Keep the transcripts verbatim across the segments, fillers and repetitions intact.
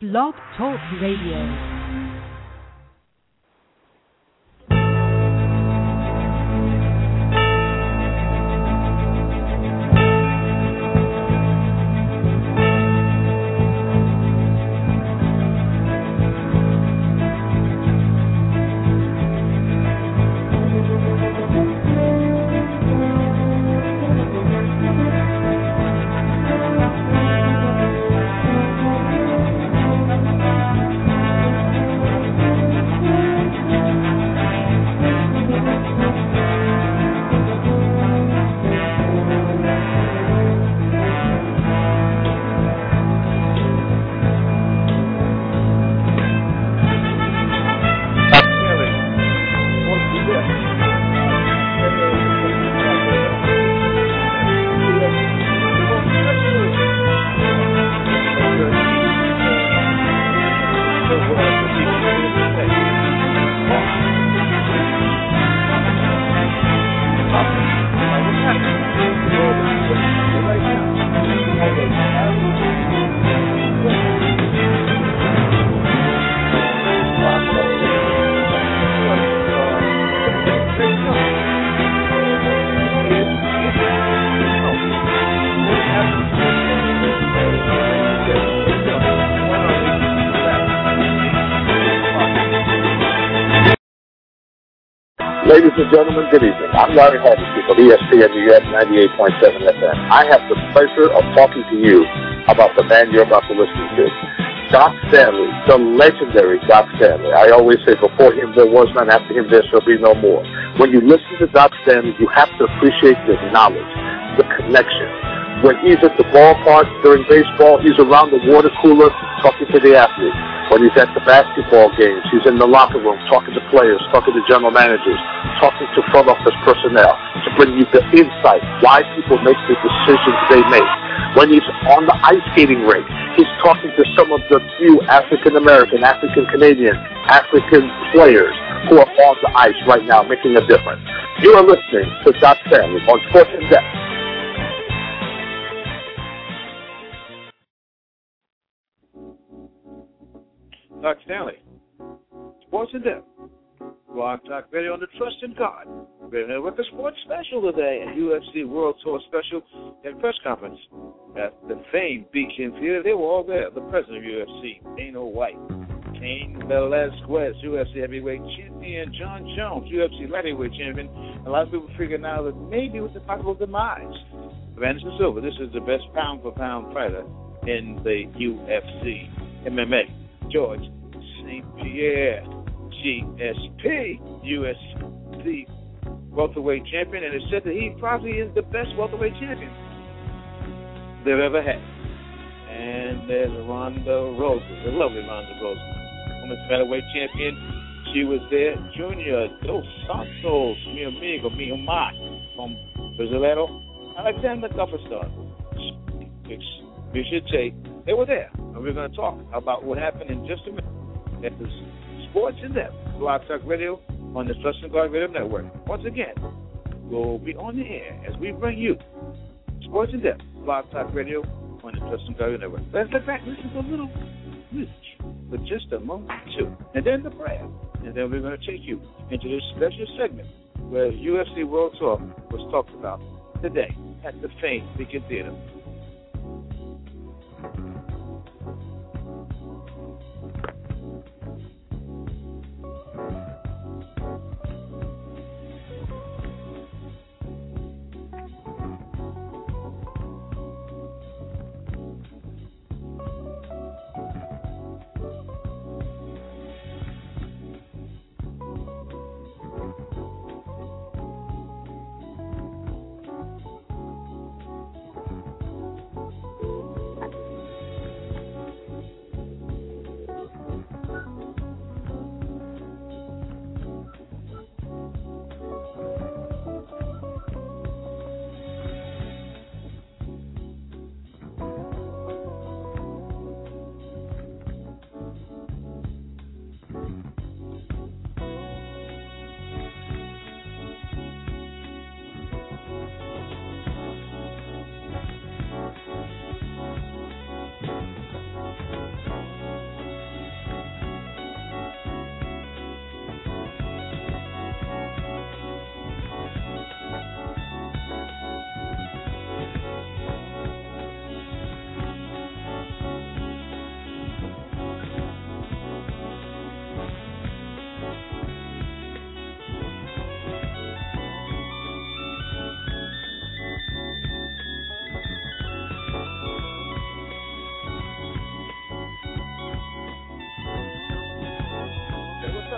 Blog Talk Radio. Ladies and gentlemen, good evening. I'm Larry Hardesty of E S P N New York ninety-eight point seven F M. I have the pleasure of talking to you about the man you're about to listen to, Doc Stanley, the legendary Doc Stanley. I always say before him there was none, after him there shall be no more. When you listen to Doc Stanley, you have to appreciate the knowledge, the connection. When he's at the ballpark during baseball, he's around the water cooler talking to the athletes. When he's at the basketball games, he's in the locker room talking to players, talking to general managers, talking to front office personnel to bring you the insight, why people make the decisions they make. When he's on the ice skating rink, he's talking to some of the few African-American, African-Canadian, African players who are on the ice right now making a difference. You are listening to Doc Stanley on Sports in Depth. Doc Stanley, Sports in Depth, Blog Talk Radio on the Trust in God. We're here with the sports special today, a U F C World Tour special and press conference at the famed Beacon Theater. They were all there. The president of U F C, Dana White, Cain Velasquez, U F C heavyweight champion, John Jones, U F C lightweight champion. A lot of people figure now that maybe with the possible demise of Anderson Silva, this is the best pound-for-pound fighter in the U F C M M A. George Saint Pierre, G S P, U F C welterweight champion, and it's said that he probably is the best welterweight champion they've ever had. And there's Ronda Rousey, the lovely Ronda Rousey, women's featherweight champion. She was there. Junior Dos Santos, mi amigo, mi amar, from Brasileiro. Alexander Gustafsson, Bishop Tate. They were there, and we're going to talk about what happened in just a minute at the Sports in Depth, Blog Talk Radio on the Trust and God Radio Network. Once again, we'll be on the air as we bring you Sports in Depth, Blog Talk Radio on the Trust and God Radio Network. Let's get back, listen to a little music for just a moment or two, and then the prayer, and then we're going to take you into this special segment where U F C World Tour was talked about today at the famed Beacon Theater.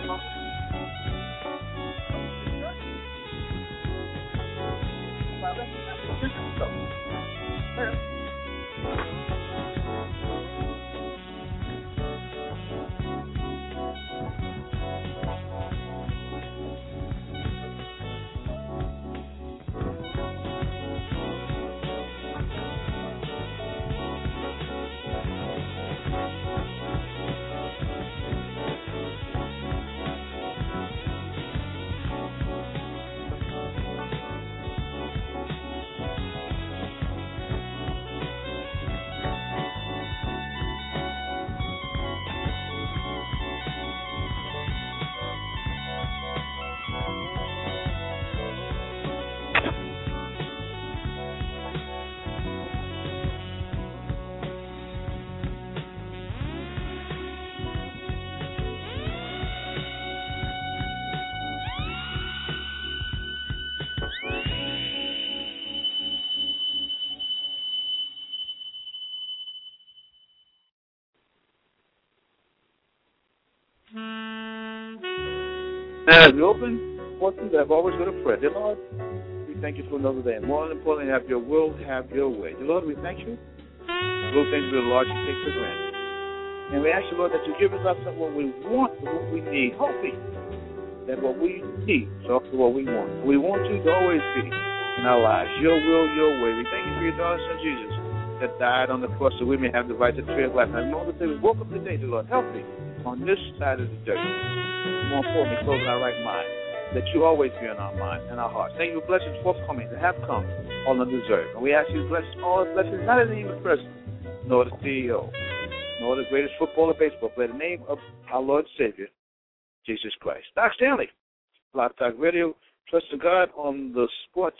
As we open, fortunes, I've always got a prayer. Dear Lord, we thank you for another day. And more importantly, have your will, have your way. Dear Lord, we thank you. Little things we large you take for granted. And we ask you, Lord, that you give us not what we want, but what we need. Hoping that what we need is also what we want. We want you to always be in our lives. Your will, your way. We thank you for your daughter, son Jesus, that died on the cross so we may have the right to tree of life. And more than we woke up today, dear Lord, help me on this side of the dirt. More importantly, closing our right mind, that you always be in our mind and our hearts. Thank you for blessings forthcoming that have come, all undeserved. And we ask you to bless all the blessings, not in the name of the president, nor the C E O, nor the greatest footballer, baseball player, in the name of our Lord and Savior, Jesus Christ. Doc Stanley, Blog Talk Radio, Trust in God on the Sports,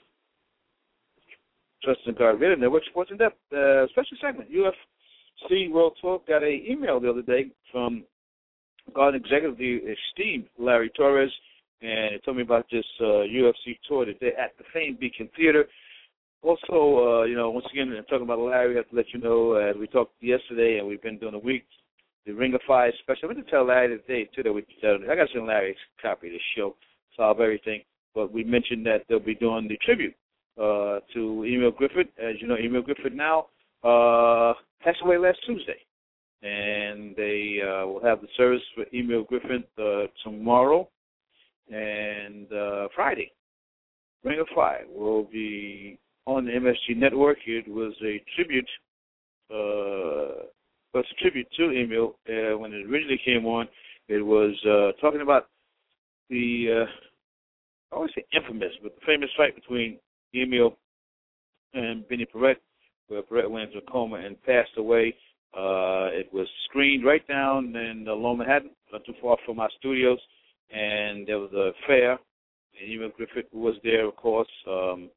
Trust in God Radio Network, Sports in Depth, uh, special segment, U F C World Tour. Got an email the other day from God executive, the esteemed Larry Torres, and he told me about this uh, U F C tour today at the famed Beacon Theater. Also, uh, you know, once again, talking about Larry, I have to let you know, as uh, we talked yesterday, and we've been doing a week, the Ring of Fire special. I'm going to tell Larry today, too, that we, uh, I got to send Larry a copy of the show, solve everything. But we mentioned that they'll be doing the tribute uh, to Emil Griffith. As you know, Emil Griffith now uh, passed away last Tuesday. And they uh, will have the service for Emil Griffith uh, tomorrow and uh, Friday. Ring of Fire will be on the M S G network. It was a tribute, uh, was a tribute to Emil. Uh, when it originally came on, it was uh, talking about the, uh, I always say infamous, but the famous fight between Emil and Benny Paret, where Paret went into a coma and passed away. Uh, it was screened right down in uh, Lower Manhattan, not too far from our studios, and there was a fair, and Emil Griffith was there, of course. Um,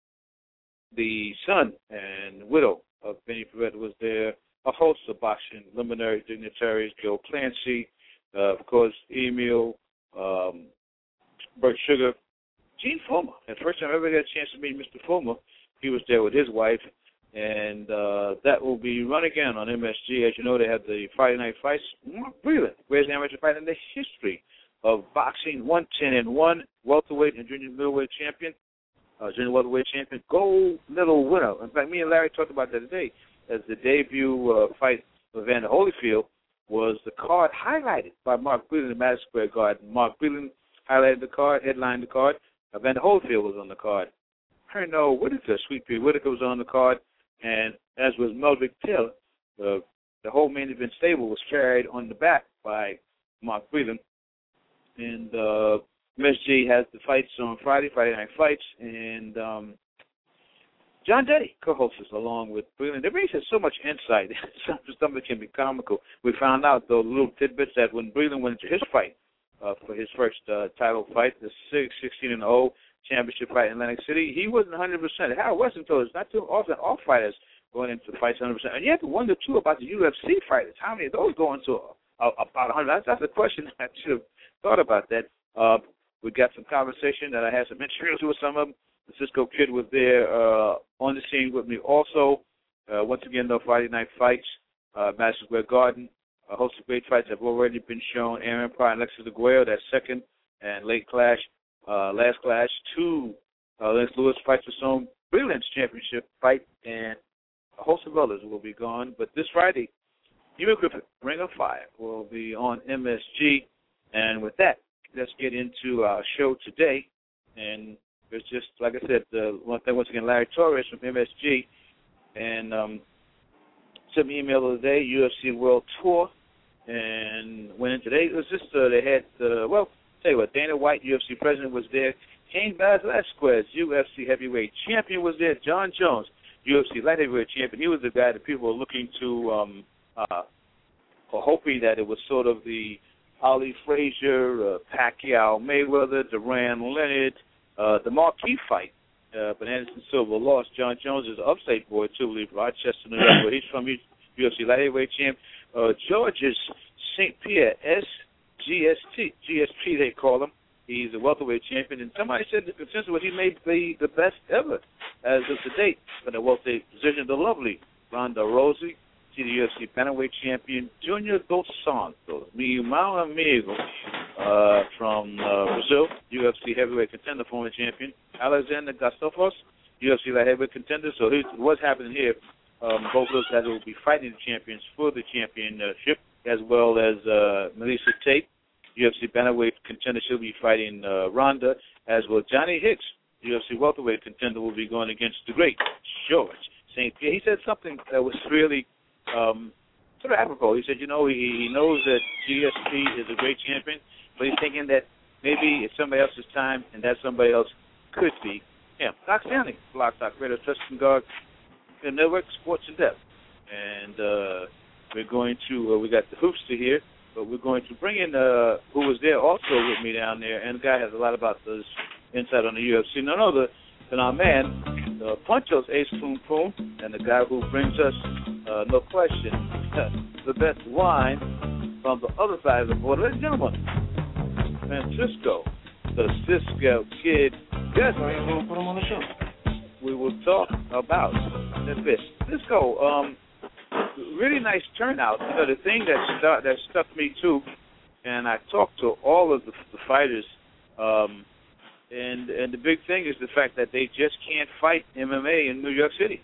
the son and widow of Benny Paret was there, a host of boxing luminaries, dignitaries, Joe Clancy, uh, of course, Emil, um, Bert Sugar, Gene Fullmer. And the first time I ever got a chance to meet Mister Fullmer, he was there with his wife. And uh, that will be run again on M S G. As you know, they have the Friday night fights. Mark Breland, greatest amateur fight in the history of boxing, one ten and one, welterweight and junior middleweight champion, uh, junior welterweight champion, gold medal winner. In fact, me and Larry talked about that today, as the debut uh, fight of Evander Holyfield was the card highlighted by Mark Breland in Madison Square Garden. Mark Breland highlighted the card, headlined the card. Evander Holyfield was on the card. Herno Whitaker, Sweet Pea Whitaker was on the card. And as was Melvick Taylor, the, the whole main event stable was carried on the back by Mark Breland. And uh, M S G has the fights on Friday, Friday night fights, and um, John Detty co-hosts along with Breland. They really have so much insight. Some of it can be comical. We found out, though, little tidbits that when Breland went into his fight uh, for his first uh, title fight, the sixteen and oh championship fight in Atlantic City, he wasn't one hundred percent. Harold Weston told us not too often all fighters going into fights one hundred percent. And you have to wonder, too, about the U F C fighters. How many of those go into uh, about one hundred? That's, that's a question I should have thought about that. Uh, we got some conversation that I had some interviews with some of them. The Cisco Kid was there uh, on the scene with me also. Uh, once again, though, Friday night fights, uh, Madison Square Garden. A host of great fights have already been shown. Aaron Pryor and Alexis Aguero, that second and late clash, uh, last clash. Two uh, Lennox Lewis fights for some brilliant championship fight, and a host of others will be gone. But this Friday, Hugh Griffith, Ring of Fire, will be on M S G. And with that, let's get into our show today. And it's just, like I said, uh, one thing, once again, Larry Torres from M S G, and um, sent me an email the other day, U F C World Tour, and went in today. It was just, uh, they had, uh, well, tell you what, Dana White, U F C president, was there. Cain Velasquez, U F C heavyweight champion, was there. John Jones, U F C light heavyweight champion. He was the guy that people were looking to, um, uh, or hoping that it was sort of the Ali Frazier, uh, Pacquiao Mayweather, Duran Leonard, uh, the marquee fight. Uh, but Anderson Silva lost. John Jones is an upstate boy, too, I believe, Rochester, New York, but he's from U F C light heavyweight champ. Uh, Georges Saint Pierre, S G S T, G S P they call him. He's a welterweight champion, and somebody said the consensus was he may be the best ever as of to date for the welterweight position. The lovely Ronda Rousey, she's the U F C bantamweight champion. Junior Dos Santos, mi irmão amigo, uh, from uh, Brazil, U F C heavyweight contender, former champion. Alexander Gustafsson, U F C light heavyweight contender. So here's what's happening here. Um, both of those guys will be fighting the champions for the championship, as well as uh, Melissa Tate, U F C bantamweight contender. She'll be fighting uh, Ronda, as well. Johnny Hicks, U F C welterweight contender, will be going against the great George Saint Pierre. He said something that was really um, sort of apropos. He said, you know, he, he knows that G S P is a great champion, but he's thinking that maybe it's somebody else's time, and that somebody else could be him. Doc Stanley, Block Doc Radio, Tuscan Guard, the network, Sports in Depth. And uh, we're going to, uh, we got the Hoopster here, but we're going to bring in, uh, who was there also with me down there, and the guy has a lot about this insight on the U F C. None other than our man, uh, Punchos Ace Poom Poom, and the guy who brings us, uh, no question, the best wine from the other side of the border. Ladies and gentlemen, Francisco, the Cisco Kid. Yes, we'll put him on the show. We will talk about this. Cisco, um, really nice turnout. You know, the thing that stuck, that stuck me too, and I talked to all of the, the fighters, um, and and the big thing is the fact that they just can't fight M M A in New York City.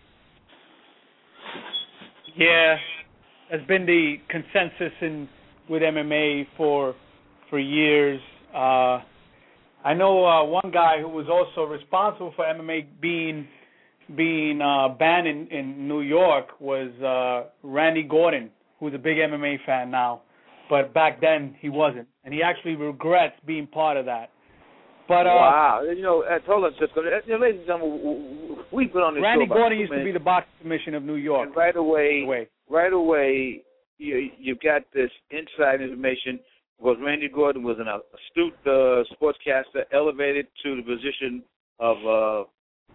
Yeah, that's been the consensus in with M M A for for years. Uh, I know uh, one guy who was also responsible for M M A being being uh, banned in, in New York was uh, Randy Gordon, who's a big M M A fan now, but back then he wasn't, and he actually regrets being part of that. But uh, wow, you know, uh, hold on, Cisco. You know, ladies and gentlemen, we've been on this Randy show Gordon about used to be the boxing commission of New York. And right away, away. right away, you you've got this inside information. Was Randy Gordon was an astute uh, sportscaster, elevated to the position of uh,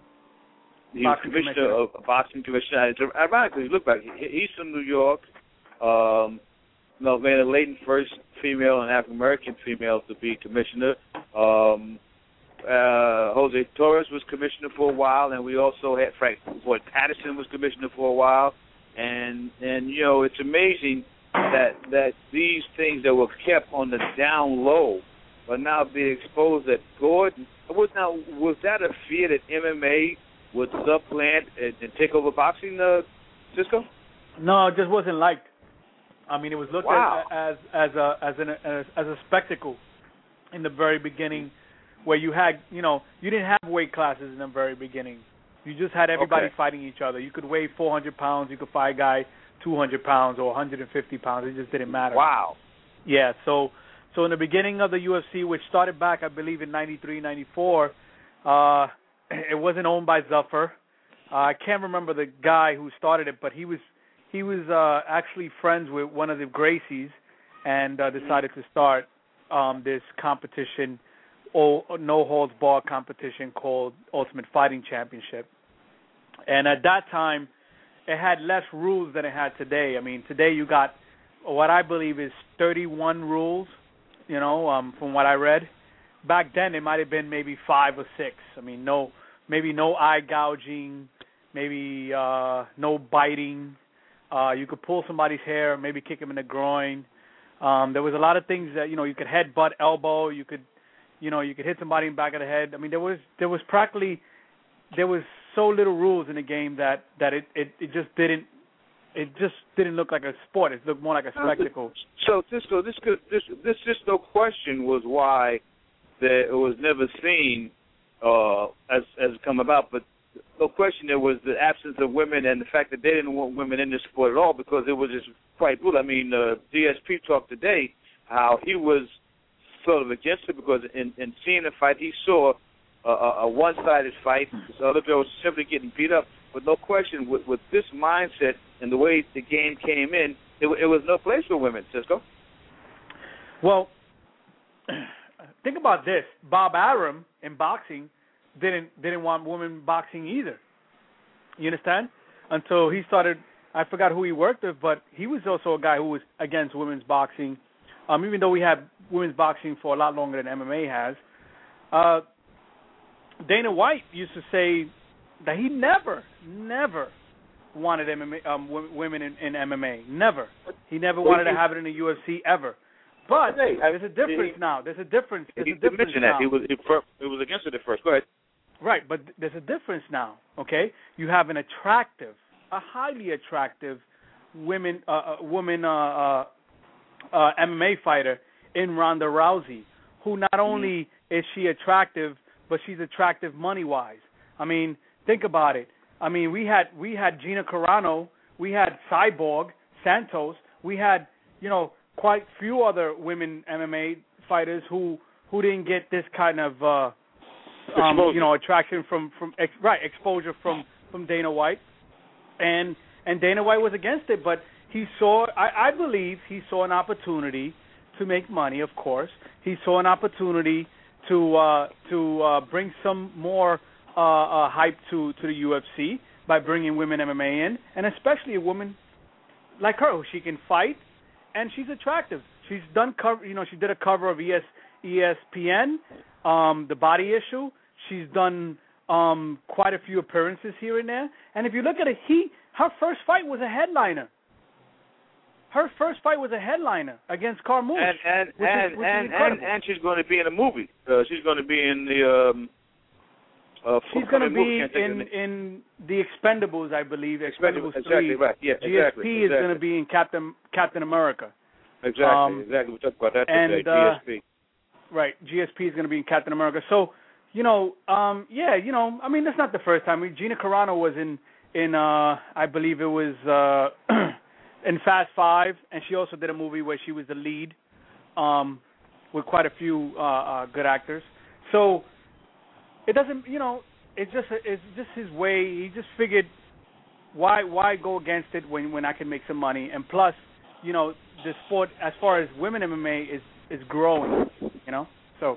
he was commissioner, commissioner of boxing commissioner. Ironically, look back, he's from New York. Um, Melvina Layton, first female and African American female to be commissioner. Um, uh, Jose Torres was commissioner for a while, and we also had Frank Floyd Patterson was commissioner for a while. And and you know, it's amazing that that these things that were kept on the down low are now being exposed. That Gordon was now was that a fear that M M A would supplant and, and take over boxing, uh, Cisco? No, it just wasn't liked. I mean, it was looked wow. at as as a as an as, as a spectacle in the very beginning, where you had you know you didn't have weight classes in the very beginning. You just had everybody okay. fighting each other. You could weigh four hundred pounds. You could fight a guy two hundred pounds or one hundred fifty pounds. It just didn't matter. Wow. Yeah. So so in the beginning of the U F C, which started back, I believe, in ninety-three, ninety-four, uh, it wasn't owned by Zuffer. Uh, I can't remember the guy who started it, but he was he was uh, actually friends with one of the Gracies and uh, decided to start um, this competition, or no holds barred competition called Ultimate Fighting Championship. And at that time, it had less rules than it had today. I mean, today you got what I believe is thirty-one rules, you know, um, from what I read. Back then, it might have been maybe five or six. I mean, no, maybe no eye gouging, maybe uh, no biting, Uh, you could pull somebody's hair, maybe kick him in the groin. Um, there was a lot of things that, you know, you could head, butt, elbow. You could, you know, you could hit somebody in the back of the head. I mean, there was there was practically there was so little rules in the game that that it it, it just didn't it just didn't look like a sport. It looked more like a spectacle. So Cisco, this could this this just no question was why that it was never seen uh, as as come about, but no question there was the absence of women and the fact that they didn't want women in the sport at all because it was just quite brutal. I mean, uh, D S P talked today how he was sort of against it because in, in seeing the fight he saw a, a, a one-sided fight. The other girl was simply getting beat up. But no question, with, with this mindset and the way the game came in, it, it was no place for women, Cisco. Well, think about this. Bob Arum in boxing didn't didn't want women boxing either. You understand? Until he started, I forgot who he worked with, but he was also a guy who was against women's boxing, um, even though we had women's boxing for a lot longer than M M A has. Uh, Dana White used to say that he never, never wanted M M A, um, w- women in, in M M A. Never. He never wanted to have it in the U F C ever. But there's a difference now. There's a difference. There's he a difference mentioned now. that. He was, he was against it at first. Go ahead. Right, but there's a difference now, okay? You have an attractive, a highly attractive women, uh, uh, woman uh, uh, uh, M M A fighter in Ronda Rousey, who not only mm-hmm. is she attractive, but she's attractive money-wise. I mean, think about it. I mean, we had we had Gina Carano, we had Cyborg, Santos, we had, you know, quite few other women M M A fighters who, who didn't get this kind of uh, Um, you know, attraction from from ex, right exposure from, from Dana White, and and Dana White was against it, but he saw. I, I believe he saw an opportunity to make money. Of course, he saw an opportunity to uh, to uh, bring some more uh, uh, hype to, to the U F C by bringing women M M A in, and especially a woman like her who she can fight, and she's attractive. She's done cover. You know, she did a cover of E S, E S P N, um, The Body Issue. She's done um, quite a few appearances here and there. And if you look at it, he her first fight was a headliner. Her first fight was a headliner against Carmouche. And and which and is, which and, is incredible. and and she's going to be in a movie. Uh, she's going to be in the. Um, uh, she's going to be movie. in in the Expendables, I believe. Expendables, Expendables three. Exactly right. Yeah, G S P exactly. is exactly. going to be in Captain Captain America. Exactly. Um, exactly. We talked about that and, today. uh, G S P. Right. G S P is going to be in Captain America. So. You know, um, yeah, you know, I mean, that's not the first time. I mean, Gina Carano was in, in uh, I believe it was uh, in Fast Five, and she also did a movie where she was the lead um, with quite a few uh, uh, good actors. So it doesn't, you know, it's just it's just his way. He just figured, why why go against it when, when I can make some money? And plus, you know, the sport, as far as women M M A, is, is growing, you know, so.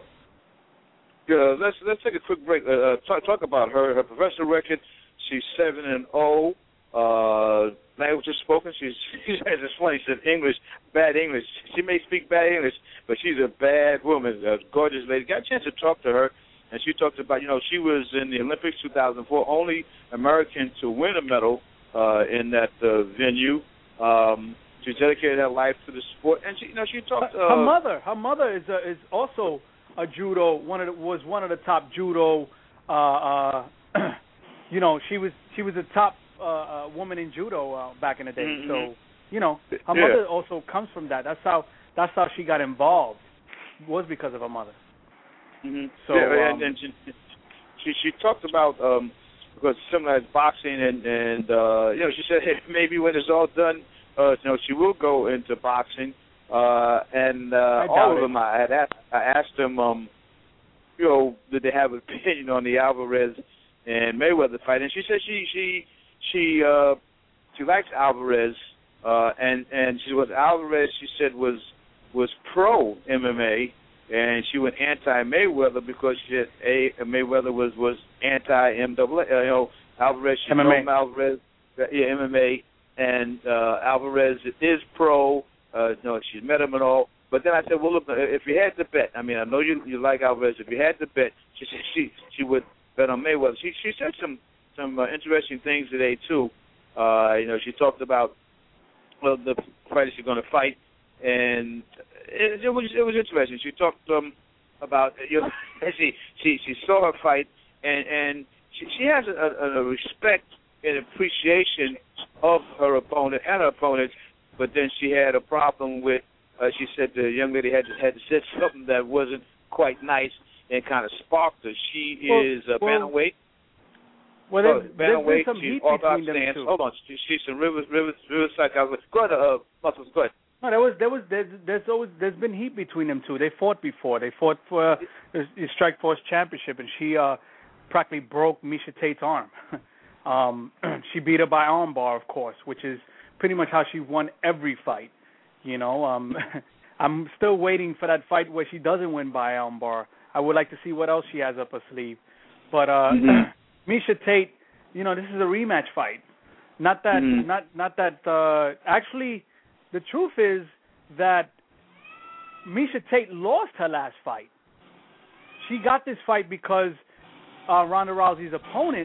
Uh, let's let's take a quick break. Uh, talk, talk about her her professional record. She's seven and zero. Uh, language is spoken. She's she's it's funny. She said English, bad English. She may speak bad English, but she's a bad woman, a gorgeous lady. Got a chance to talk to her, and she talked about you know she was in the Olympics two thousand four, only American to win a medal uh, in that uh, venue. Um, she dedicated her life to the sport, and she you know she talked. Uh, her mother, her mother is uh, is also. A judo, one of the, was one of the top judo. Uh, uh, you know, she was she was a top uh, uh, woman in judo uh, back in the day. Mm-hmm. So, you know, her yeah. mother also comes from that. That's how that's how she got involved. Was because of her mother. Mm-hmm. So, yeah, um, and, and she, she she talked about um, because similar as boxing, and and uh, you know, she said hey, maybe when it's all done, uh, you know, she will go into boxing. Uh, and uh, all of them, I had asked, I asked them, um, you know, did they have an opinion on the Alvarez and Mayweather fight? And she said she she she uh, she likes Alvarez, uh, and and she was Alvarez. She said was was pro M M A, and she went anti Mayweather because she said a Mayweather was was anti M W A. Uh, you know, Alvarez she M M A. pro Alvarez, uh, yeah, M M A, and uh, Alvarez is pro. Uh, no, she's met him and all. But then I said, well, look, if you had to bet, I mean, I know you you like Alvarez. If you had to bet, she said she she would bet on Mayweather. She she said some some uh, interesting things today too. Uh, you know, she talked about well, the fighter she's going to fight, and it, it was it was interesting. She talked um, about you know she she she saw her fight, and and she, she has a, a, a respect and appreciation of her opponent and her opponents, but then she had a problem with. Uh, she said the young lady had had said something that wasn't quite nice and kind of sparked her. She well, is a well, bantamweight. Well, there's, oh, there's been some she's heat between them stance. too. Hold on, she, she's from Rivers, Rivers, Riverside, California. Go ahead, uh, Muscles. Go ahead. No, there was there was there's, there's always there's been heat between them two. They fought before. They fought for uh, the Strikeforce Championship, and she uh, practically broke Miesha Tate's arm. um, she beat her by armbar, of course, which is pretty much how she won every fight. You know, um, I'm still waiting for that fight where she doesn't win by armbar. I would like to see what else she has up her sleeve. But uh, mm-hmm. Miesha Tate, you know, this is a rematch fight. Not that, mm-hmm. not not that. Uh, actually, the truth is that Miesha Tate lost her last fight. She got this fight because uh, Ronda Rousey's opponent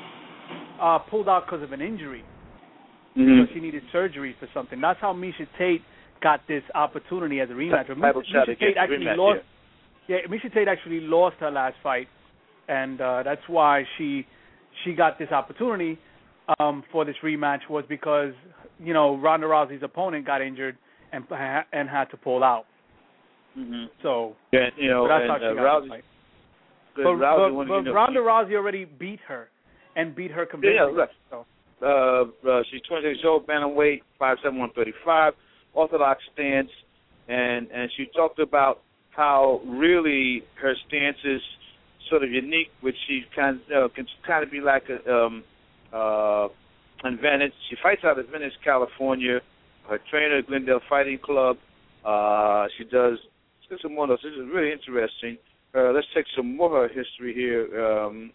uh, pulled out because of an injury. Mm-hmm. So she needed surgery for something. That's how Miesha Tate got this opportunity as a rematch. But Miesha, Miesha Tate actually rematch, lost. Yeah. yeah, Miesha Tate actually lost her last fight, and uh, that's why she she got this opportunity um, for this rematch was because you know Ronda Rousey's opponent got injured and and had to pull out. Mm-hmm. So yeah, you know, so that's and, how she uh, got Rousey, the fight. But, Rousey, but, but, but Ronda Rousey already beat her and beat her convincingly. Yeah, right. So. Uh, uh, she's twenty-six years old, bantamweight, five seven, one thirty-five, orthodox stance, and and she talked about how really her stance is sort of unique, which she kind of, uh, can kind of be like a, um, uh, in Venice. She fights out of Venice, California. Her trainer, Glendale Fighting Club. Uh, she does. Let's get some more of those. This is really interesting. Uh, let's take some more of her history here. Um,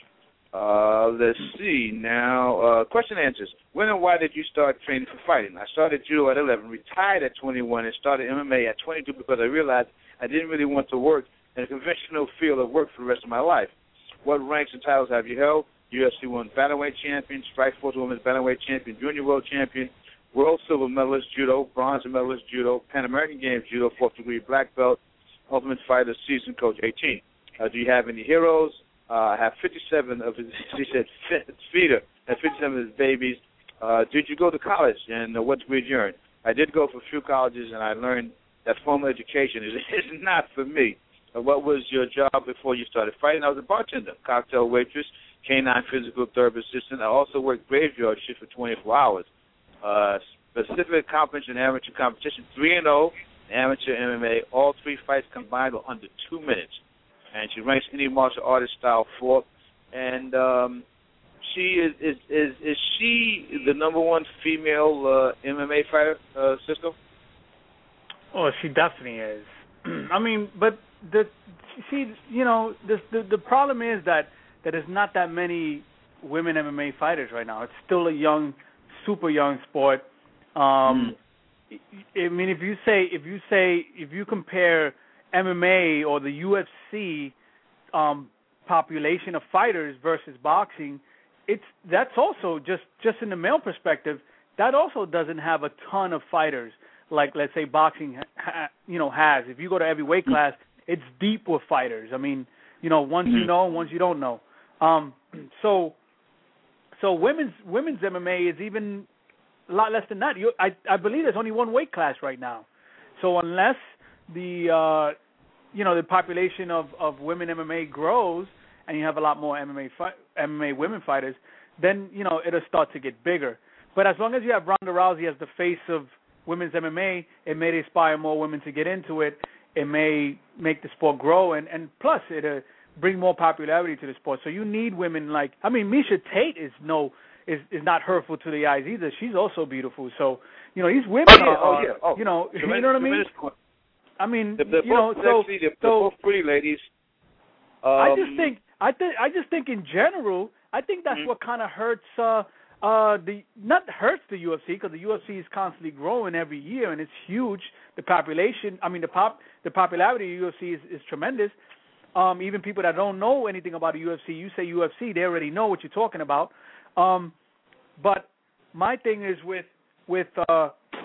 Uh, let's see now. Uh, question and answers. When and why did you start training for fighting? I started judo at eleven, retired at twenty-one, and started M M A at twenty-two because I realized I didn't really want to work in a conventional field of work for the rest of my life. What ranks and titles have you held? U F C One Bantamweight Champion, Strikeforce Women's Bantamweight Champion, Junior World Champion, World Silver Medalist Judo, Bronze Medalist Judo, Pan American Games Judo, Fourth Degree Black Belt, Ultimate Fighter, Seasoned Coach eighteen. Uh, do you have any heroes? Uh, I have fifty-seven of his, she said, feeder, and fifty-seven of his babies. Uh, did you go to college, and uh, what degree did you earn? I did go for a few colleges, and I learned that formal education is, is not for me. Uh, what was your job before you started fighting? I was a bartender, cocktail waitress, canine physical therapy assistant. I also worked graveyard shift for twenty-four hours. Uh, specific accomplishment in amateur competition, three and oh, amateur M M A. All three fights combined were under two minutes. And she ranks any martial artist style fourth. And um, she is, is is is she the number one female uh, M M A fighter, uh, Cisco? Oh, she definitely is. I mean, but the she, you know, the, the the problem is that that there's not that many women M M A fighters right now. It's still a young, super young sport. Um, mm. I mean, if you say if you say if you compare M M A or the U F C um, population of fighters versus boxing, it's that's also just, just in the male perspective, that also doesn't have a ton of fighters like, let's say, boxing ha, you know has. If you go to every weight class, it's deep with fighters. I mean, you know, ones you know, ones you don't know. Um, so so women's women's M M A is even a lot less than that. You, I I believe there's only one weight class right now. So unless the uh, you know the population of, of women M M A grows and you have a lot more M M A fi- M M A women fighters, then you know it'll start to get bigger. But as long as you have Ronda Rousey as the face of women's M M A, it may inspire more women to get into it. It may make the sport grow, and, and plus it'll bring more popularity to the sport. So you need women like I mean Miesha Tate is no is, is not hurtful to the eyes either. She's also beautiful. So you know these women oh, yeah, are, oh, yeah. oh. you know you know what I mean. I mean, they're, they're you know, both so, sexy, they're, so they're both pretty ladies. Um, I just think, I think, I just think in general, I think that's mm-hmm. what kind of hurts, uh, uh, the not hurts the U F C because the U F C is constantly growing every year and it's huge. The population, I mean, the pop, the popularity of the U F C is, is tremendous. Um, even people that don't know anything about the U F C, you say U F C, they already know what you're talking about. Um, but my thing is with with uh,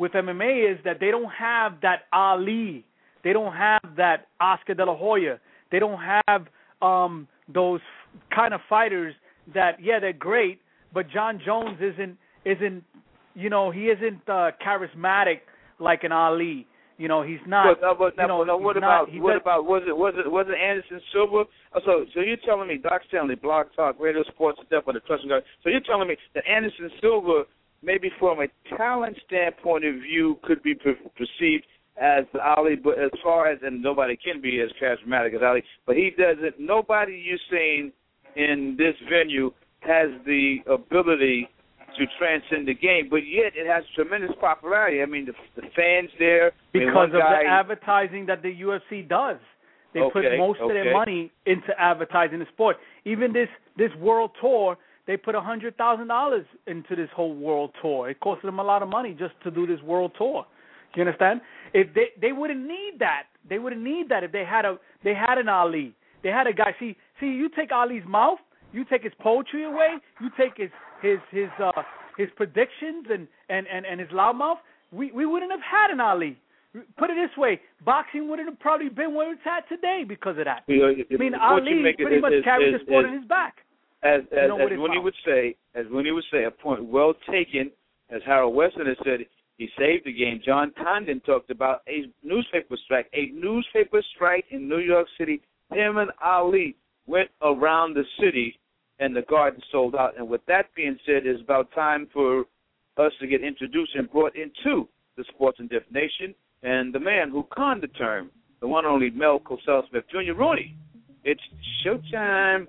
with M M A is that they don't have that Ali. They don't have that Oscar De La Hoya. They don't have um, those kind of fighters that, yeah, they're great, but John Jones isn't, isn't you know, he isn't uh, charismatic like an Ali. You know, he's not. But, uh, but, you know, no, what not, about what does, about was it was it was it Anderson Silva? Oh, so so you're telling me Doc Stanley, Blog Talk, Radio Sports, Step on the Trust and God. So you're telling me that Anderson Silva, maybe from a talent standpoint of view, could be per- perceived as Ali, but as far as, and nobody can be as charismatic as Ali, but he doesn't, nobody you're saying in this venue has the ability to transcend the game, but yet it has tremendous popularity. I mean, the, the fans there. Because I mean, of guy, the advertising that the U F C does. They okay, put most okay. of their money into advertising the sport. Even this, this world tour, they put one hundred thousand dollars into this whole world tour. It cost them a lot of money just to do this world tour. You understand? If they they wouldn't need that. They wouldn't need that if they had a they had an Ali. They had a guy. See, see, you take Ali's mouth, you take his poetry away, you take his his his uh, his predictions and, and, and, and his loudmouth. We we wouldn't have had an Ali. Put it this way, boxing wouldn't have probably been where it's at today because of that. You know, I mean, Ali pretty is, much is, carried is, the sport is, on his back. As as, you know, as Winnie would say, as Winnie would say, a point well taken. As Harold Weston has said, he saved the game. John Condon talked about a newspaper strike, a newspaper strike in New York City. Him and Ali went around the city, and the garden sold out. And with that being said, it's about time for us to get introduced and brought into the Sports and Diff Nation, and the man who conned the term, the one and only Mel Cosell Smith Junior Rooney. It's showtime.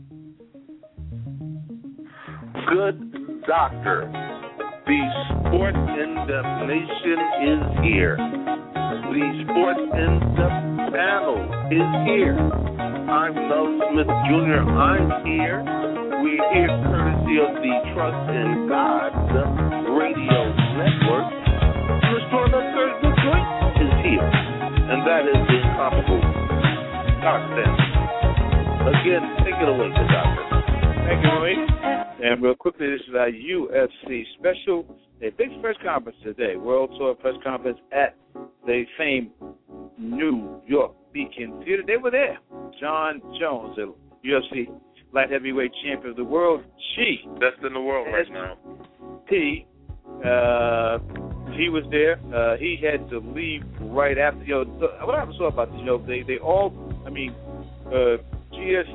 Good doctor. The Sports in Depth Nation is here. The Sports in Depth panel is here. I'm Mel Smith Junior I'm here. We're here courtesy of the Trust in God Radio Network. And the store that serves the joint is here. And that is the incomparable Doctor. Again, take it away, good doctor. Thank you, Roy. And real quickly, this is our U F C special, a big press conference today, World Tour press conference at the famed New York Beacon Theater. They were there. John Jones, the U F C light heavyweight champion of the world. She. Best in the world right now. He, uh, he was there. Uh, he had to leave right after. You know, the, what I saw about this, you know, they, they all, I mean, uh, G S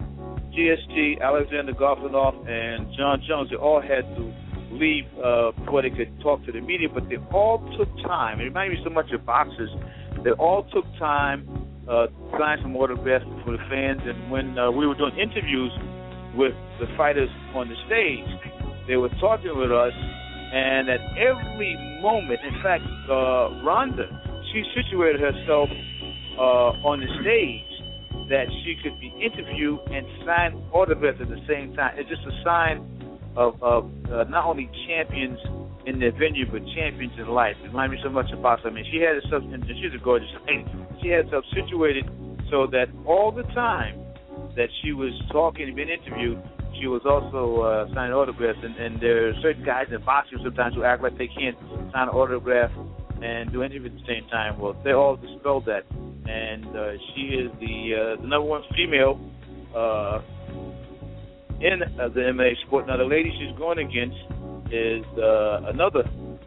G S T, Alexander Goffinoff, and John Jones, they all had to leave uh, before they could talk to the media, but they all took time. It reminded me so much of boxers. They all took time, uh, signed some autographs for the fans, and when uh, we were doing interviews with the fighters on the stage, they were talking with us, and at every moment, in fact, uh, Rhonda, she situated herself uh, on the stage that she could be interviewed and sign autographs at the same time. It's just a sign of, of uh, not only champions in their venue, but champions in life. It reminds me so much of boxing. I mean, she had herself, and she's a gorgeous lady, she had herself situated so that all the time that she was talking and being interviewed, she was also uh, signing autographs. And, and there are certain guys in boxing sometimes who act like they can't sign an autograph and do anything at the same time. Well, they all dispelled that. And uh, she is the, uh, the number one female uh, in uh, the M M A sport. Now, the lady she's going against is uh, another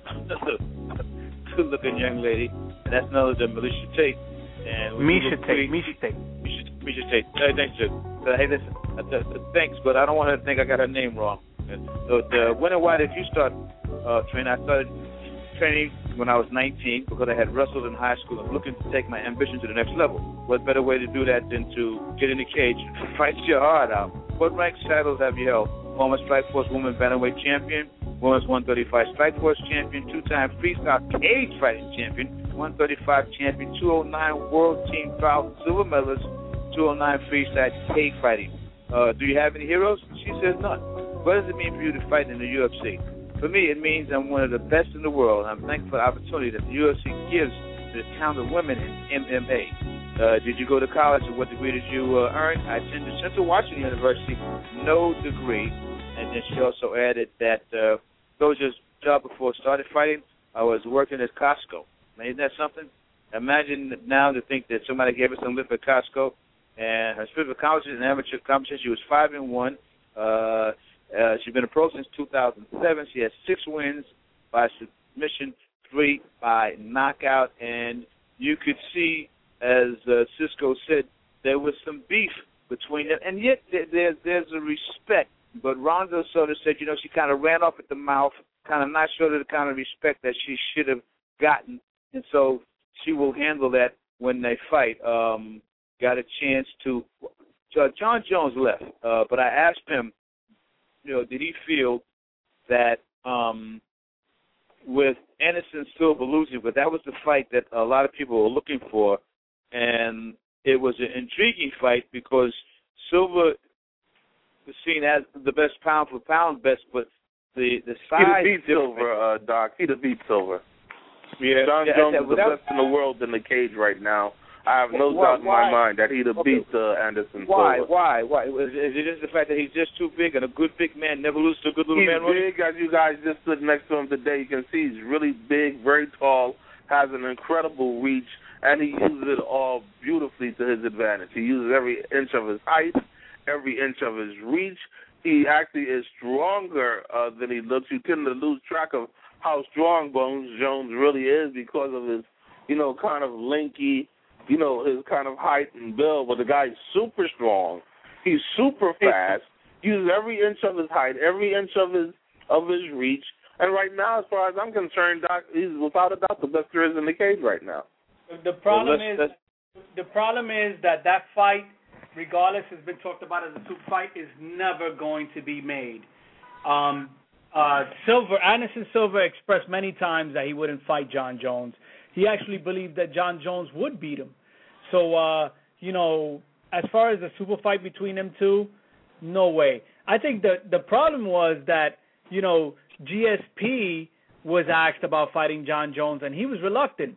good-looking young lady, and that's none other than Miesha Tate. And Miesha Tate, Miesha Tate. Miesha Tate. Uh, thanks, uh, hey, listen, uh, uh, thanks, but I don't want her to think I got her name wrong. So, uh, when and why did you start uh, training? I started training when I was nineteen because I had wrestled in high school and looking to take my ambition to the next level. What better way to do that than to get in the cage and fight your heart out? What rank titles have you held? Former Strikeforce Women's Bantamweight Champion, Women's one thirty-five Strikeforce Champion, two-time Freestyle Cage Fighting Champion, one thirty-five Champion, two oh nine World Team Trial Silver Medalist, two oh nine Freestyle Cage Fighting. Uh, do you have any heroes? She says none. What does it mean for you to fight in the U F C? For me, it means I'm one of the best in the world. I'm thankful for the opportunity that the U F C gives to the talented women in M M A. Uh, did you go to college, and what degree did you uh, earn? I attended Central Washington University, no degree. And then she also added that uh, Doja's job before started fighting I was working at Costco. Isn't that something? Imagine now to think that somebody gave us some lift at Costco, and her split competition in amateur competition, she was five and one. Uh, uh, she's been a pro since two thousand seven. She has six wins by submission, three by knockout, and you could see, as uh, Cisco said, there was some beef between them, and yet there, there, there's a respect. But Ronda sort of said, you know, she kind of ran off at the mouth, kind of not showed her the kind of respect that she should have gotten, and so she will handle that when they fight. Um, got a chance to uh, – John Jones left, uh, but I asked him, you know, did he feel that um, with Anderson Silva losing, but that was the fight that a lot of people were looking for, and it was an intriguing fight because Silva – was seen as the best pound for pound best, but the the size. He beat Silver, uh, Doc. He beat Silver. Yeah, John yeah, Jones yeah, is the without, best in the world in the cage right now. I have no why, doubt in my why? mind that he'd have Okay. beat uh, Anderson Why? Silva. Why? Why? Is it just the fact that he's just too big and a good big man never loses to a good little He's man? Running? big, as you guys just stood next to him today. You can see he's really big, very tall, has an incredible reach, and he uses it all beautifully to his advantage. He uses every inch of his height, every inch of his reach. He actually is stronger uh, than he looks. You tend to lose track of how strong Bones Jones really is because of his, you know, kind of lanky, you know, his kind of height and build. But the guy's super strong. He's super fast. Uses every inch of his height, every inch of his of his reach. And right now, as far as I'm concerned, Doc, he's without a doubt the best there is in the cage right now. The problem Well, is let's- the problem is that that fight, regardless, has been talked about as a super fight, is never going to be made. Um, uh, Silver, Anderson Silva expressed many times that he wouldn't fight John Jones. He actually believed that John Jones would beat him. So, uh, you know, as far as the super fight between them two, no way. I think the the problem was that, you know, G S P was asked about fighting John Jones, and he was reluctant.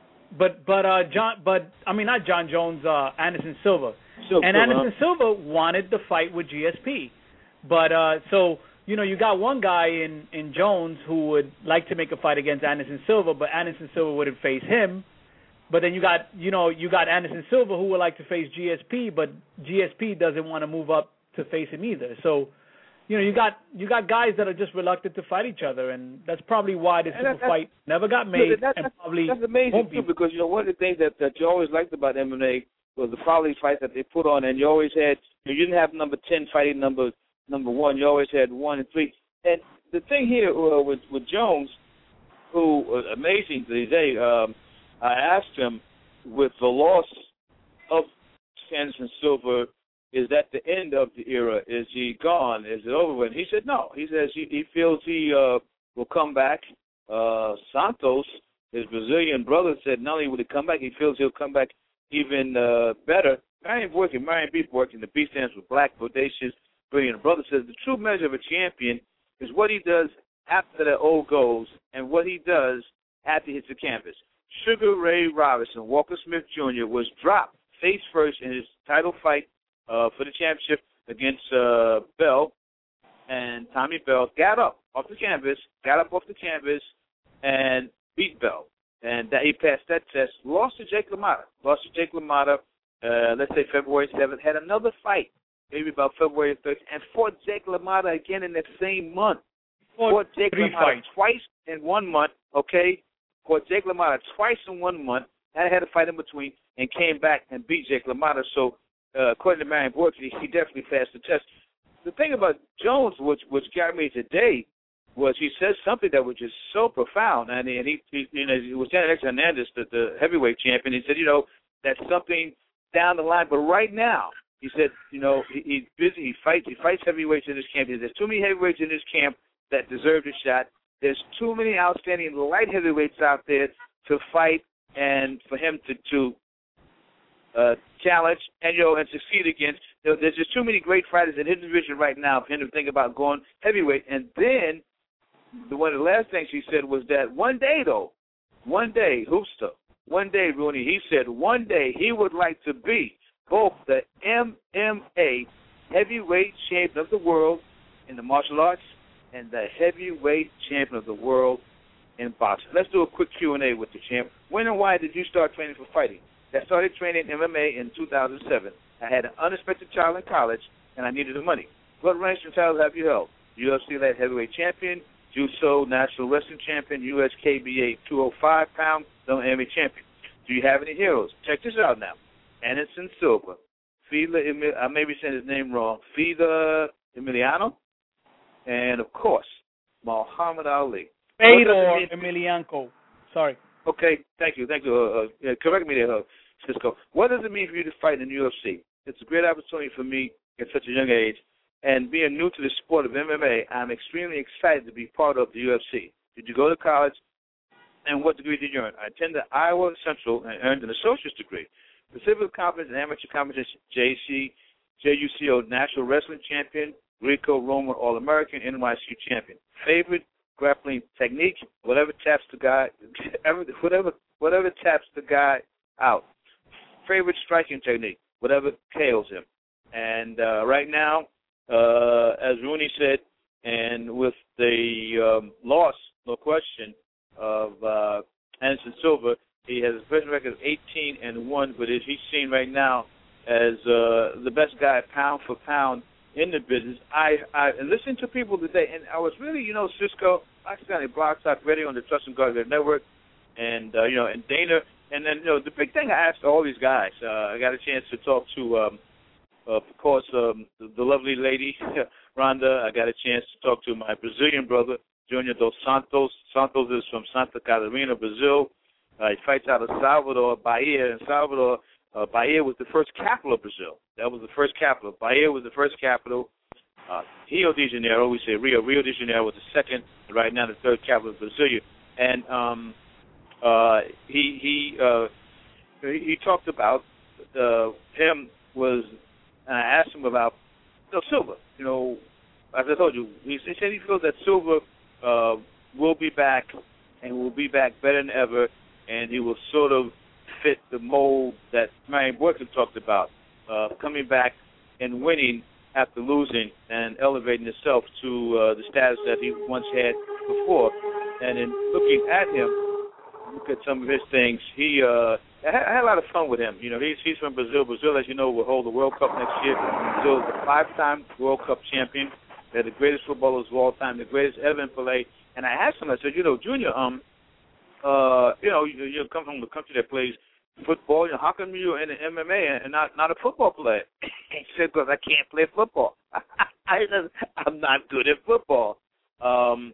But but uh, John, but I mean not John Jones, uh, Anderson Silva. So, And so, Anderson uh, Silva wanted the fight with G S P. But, uh, so, you know, you got one guy in, in Jones who would like to make a fight against Anderson Silva, but Anderson Silva wouldn't face him. But then you got, you know, you got Anderson Silva who would like to face G S P, but G S P doesn't want to move up to face him either. So, you know, you got you got guys that are just reluctant to fight each other, and that's probably why the And super that's- fight never got made, that's, and that's, probably that's amazing won't be. too, because you know one of the things that, that you always liked about M M A was the quality fights that they put on, and you always had you didn't have number ten fighting number number one. You always had one and three. And the thing here uh, with with Jones, who was amazing today, um, I asked him with the loss of Anderson Silva, is that the end of the era? Is he gone? Is it over with? He said no. He says he, he feels he uh, will come back. Uh, Santos, his Brazilian brother, said not only will he come back, he feels he'll come back even uh, better. Marion Bork and Marion B. Bork, and the B stands for Black, Bodacious, Brilliant. Brother says the true measure of a champion is what he does after the old goes and what he does after he hits the canvas. Sugar Ray Robinson, Walker Smith Junior, was dropped face first in his title fight uh, for the championship against uh, Bell, and Tommy Bell got up off the canvas, got up off the canvas, and beat Bell. And that he passed that test, lost to Jake LaMotta, lost to Jake LaMotta, uh, let's say February seventh, had another fight, maybe about February thirteenth, and fought Jake LaMotta again in that same month. Fought Jake three LaMotta fights. twice in one month, okay? Fought Jake LaMotta twice in one month, and had a fight in between, and came back and beat Jake LaMotta. So, uh, according to Marion Bork, he, he definitely passed the test. The thing about Jones, which which got me today, was he said something that was just so profound, and he, and he, he you know, it was Alex Hernandez, the, the heavyweight champion. He said, you know, that's something down the line, but right now, he said, you know, he, he's busy. He fights. He fights heavyweights in this camp. There's too many heavyweights in this camp that deserve a shot. There's too many outstanding light heavyweights out there to fight, and for him to to uh, challenge and you know and succeed against. You know, there's just too many great fighters in his division right now for him to think about going heavyweight. And then the one of the last things he said was that one day, though, one day, Hoopster, one day, Rooney, he said one day he would like to be both the M M A heavyweight champion of the world in the martial arts and the heavyweight champion of the world in boxing. Let's do a quick Q and A with the champ. When and why did you start training for fighting? I started training M M A in two thousand seven. I had an unexpected child in college, and I needed the money. What ranks and titles have you held? U F C light heavyweight champion, Judo national wrestling champion, U S K B A two oh five pound M M A champion. Do you have any heroes? Check this out now. Anderson Silva, Fida, I may be saying his name wrong, Fida Emiliano, and of course, Muhammad Ali. Fedor Emelianenko. Sorry. Okay, thank you, thank you. Uh, uh, yeah, correct me there, uh, Cisco. What does it mean for you to fight in the U F C? It's a great opportunity for me at such a young age, and being new to the sport of M M A, I'm extremely excited to be part of the U F C. Did you go to college, and what degree did you earn? I attended Iowa Central and earned an associate's degree. Pacific Conference and Amateur Competition, J C, J U C O National Wrestling Champion, Greco-Roman All-American, N Y C champion. Favorite grappling technique, whatever taps the guy, whatever whatever taps the guy out. Favorite striking technique, whatever K Os him. And uh, right now, uh, as Rooney said, and with the um, loss, no question, of uh, Anderson Silva, he has a present record of eighteen and one, but is he's seen right now as uh, the best guy pound for pound in the business. I, I listened to people today, and I was really, you know, Cisco, accidentally Blog Talk Radio on the Trust and Guard Network, and, uh, you know, and Dana. And then, you know, the big thing I asked all these guys, uh, I got a chance to talk to, um, uh, of course, um, the, the lovely lady, Rhonda. I got a chance to talk to my Brazilian brother, Junior Dos Santos. Santos is from Santa Catarina, Brazil. Uh, he fights out of Salvador, Bahia. In Salvador, uh, Bahia was the first capital of Brazil. That was the first capital. Bahia was the first capital. Uh, Rio de Janeiro, we say Rio. Rio de Janeiro was the second, and right now the third capital of Brasilia. And um, uh, he he uh, he talked about uh, him was, and I asked him about you know, Silva. You know, as I told you, he said he feels that Silva uh, will be back and will be back better than ever, and he will sort of fit the mold that Marion Boykin talked about, uh, coming back and winning after losing and elevating himself to uh, the status that he once had before. And in looking at him, look at some of his things, he uh, I, had, I had a lot of fun with him. You know, he's he's from Brazil. Brazil, as you know, will hold the World Cup next year. Brazil is the five-time World Cup champion. They're the greatest footballers of all time, the greatest ever in Pelé. And I asked him, I said, you know, Junior, um, uh, you know, you, you come from a country that plays football. You know, how come you're in the M M A and not not a football player? He said, because I can't play football. I said, I'm not good at football. Um,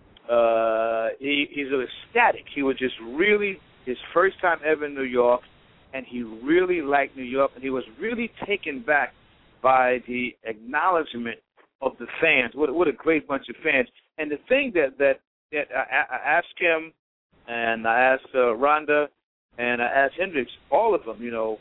uh, he he's ecstatic. He was just really his first time ever in New York, and he really liked New York, and he was really taken back by the acknowledgement of the fans. What what a great bunch of fans. And the thing that that, that I, I asked him, and I asked uh, Rhonda, and I asked Hendricks, all of them, you know,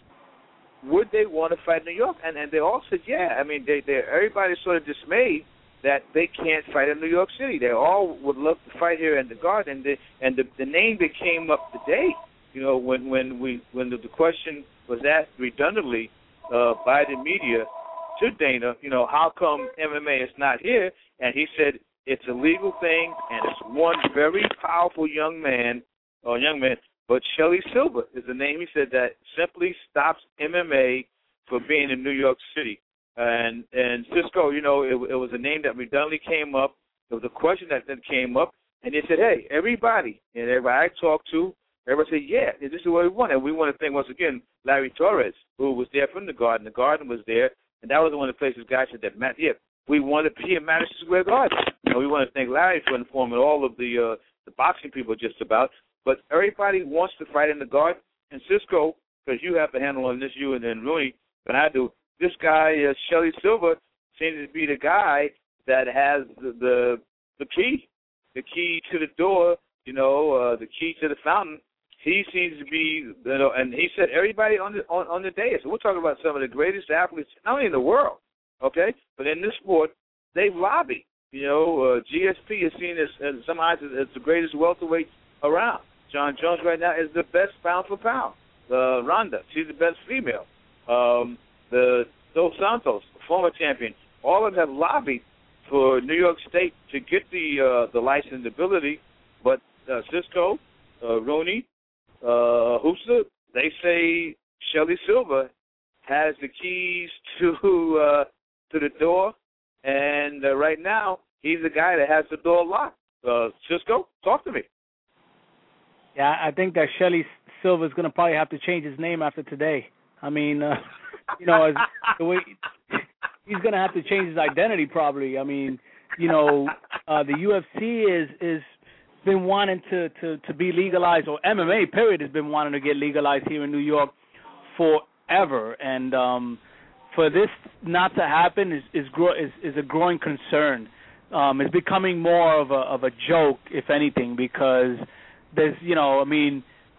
would they want to fight in New York? And and they all said, yeah. I mean, they they everybody's sort of dismayed that they can't fight in New York City. They all would love to fight here in the Garden. And the and the, the name that came up today, you know, when when we when the, the question was asked redundantly uh, by the media to Dana, you know, how come M M A is not here? And he said it's a legal thing, and it's one very powerful young man or young man. But Shelly Silva is the name. He said that simply stops M M A for being in New York City. And and Cisco, you know, it, it was a name that redundantly came up. It was a question that then came up, and they said, hey, everybody, and everybody I talked to, everybody said, yeah, this is what we want. And we want to thank, once again, Larry Torres, who was there from the Garden. The Garden was there, and that was one of the places guys said that, Matt, yeah, we want to be in Madison Square Garden. You know, we want to thank Larry for informing all of the uh, the boxing people just about. But everybody wants to fight in the Garden. And Cisco, because you have to handle on this, you and then Rooney, and I do, this guy, uh, Shelly Silva, seems to be the guy that has the, the the key, the key to the door, you know, uh, the key to the fountain. He seems to be, you know, and he said everybody on the on, on the dais. So we're talking about some of the greatest athletes, not only in the world, okay, but in this sport, they've lobbied. You know, uh, G S P is seen as, as some eyes as, as the greatest welterweight around. John Jones right now is the best pound for pound. Uh, Rhonda, she's the best female. Um, the Dos Santos, former champion, all of them have lobbied for New York State to get the uh, the licensability, but uh, Cisco, uh, Rooney, uh, Hoopster, they say Shelly Silver has the keys to uh, to the door, and uh, right now he's the guy that has the door locked. Uh, Cisco, talk to me. Yeah, I think that Shelly Silver's going to probably have to change his name after today. I mean, uh, you know, as, the way he's going to have to change his identity probably. I mean, you know, uh, the U F C is is been wanting to, to, to be legalized, or M M A period has been wanting to get legalized here in New York forever, and um, for this not to happen is is, gro- is, is a growing concern. Um, it's becoming more of a of a joke, if anything, because there's, you know, I mean,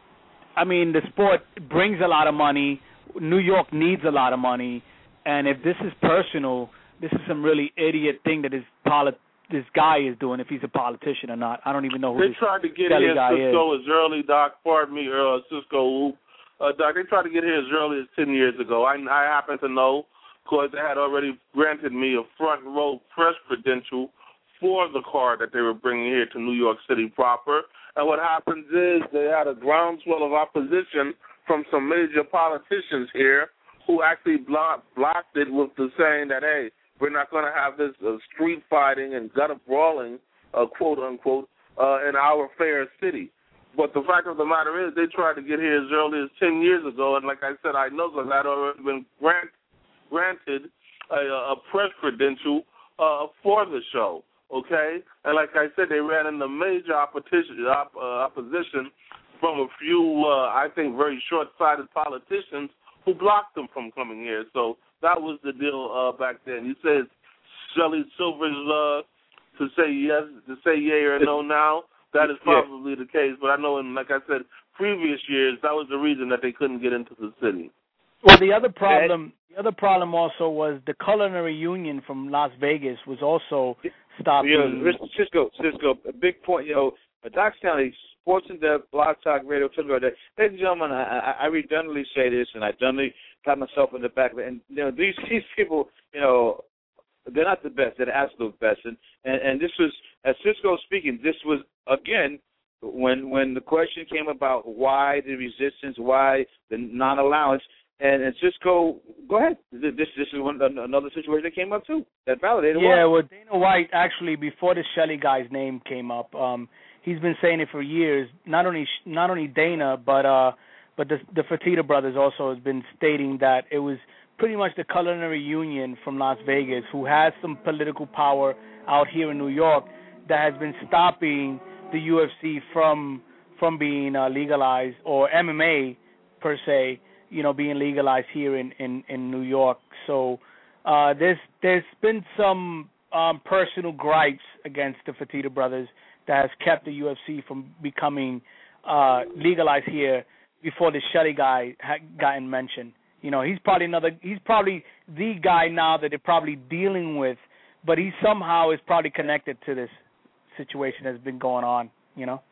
I mean, the sport brings a lot of money. New York needs a lot of money, and if this is personal, this is some really idiot thing that this polit- this guy is doing. If he's a politician or not, I don't even know who they this tried to get Kelly here guy Cisco is. as early, Doc. Pardon me, uh, Cisco. Uh, Doc, they tried to get here as early as ten years ago. I, I happen to know because they had already granted me a front row press credential for the car that they were bringing here to New York City proper. And what happens is they had a groundswell of opposition from some major politicians here who actually block, blocked it with the saying that, hey, we're not going to have this uh, street fighting and gutter brawling, uh, quote unquote, uh, in our fair city. But the fact of the matter is they tried to get here as early as ten years ago, and like I said, I know because I'd already been grant, granted a, a press credential uh, for the show, okay? And like I said, they ran into major opposition, op, uh, opposition from a few, uh, I think, very short-sighted politicians who blocked them from coming here. So that was the deal uh, back then. You said Shelly Silver's uh, to say yes, to say yay or no now. That is probably yeah. the case. But I know, in, like I said, previous years, that was the reason that they couldn't get into the city. Well, the other problem, the other problem also was the Culinary Union from Las Vegas was also stopping. You know, Cisco, Cisco, a big point. You know, Doc Stanley, Sports in Depth, Blog Talk Radio, ladies and gentlemen, I, I redundantly say this, and I redundantly pat myself in the back of it. And you know, these these people, you know, they're not the best. They're the absolute best. And and, and this was, as Cisco speaking, this was again when when the question came about why the resistance, why the non-allowance. And, and Cisco, go ahead. This this is one, another situation that came up too. That validated. Yeah, why. well, Dana White actually, before the Shelly guy's name came up, um, he's been saying it for years. Not only not only Dana, but uh, but the the Fertitta brothers also has been stating that it was pretty much the Culinary Union from Las Vegas, who has some political power out here in New York, that has been stopping the U F C from from being uh, legalized, or M M A per se, you know, being legalized here in, in, in New York. So uh, there's there's been some um, personal gripes against the Fertitta brothers that has kept the U F C from becoming uh, legalized here before the Shelly guy had gotten mentioned. You know, he's probably another. He's probably the guy now that they're probably dealing with, but he somehow is probably connected to this situation that's been going on. You know.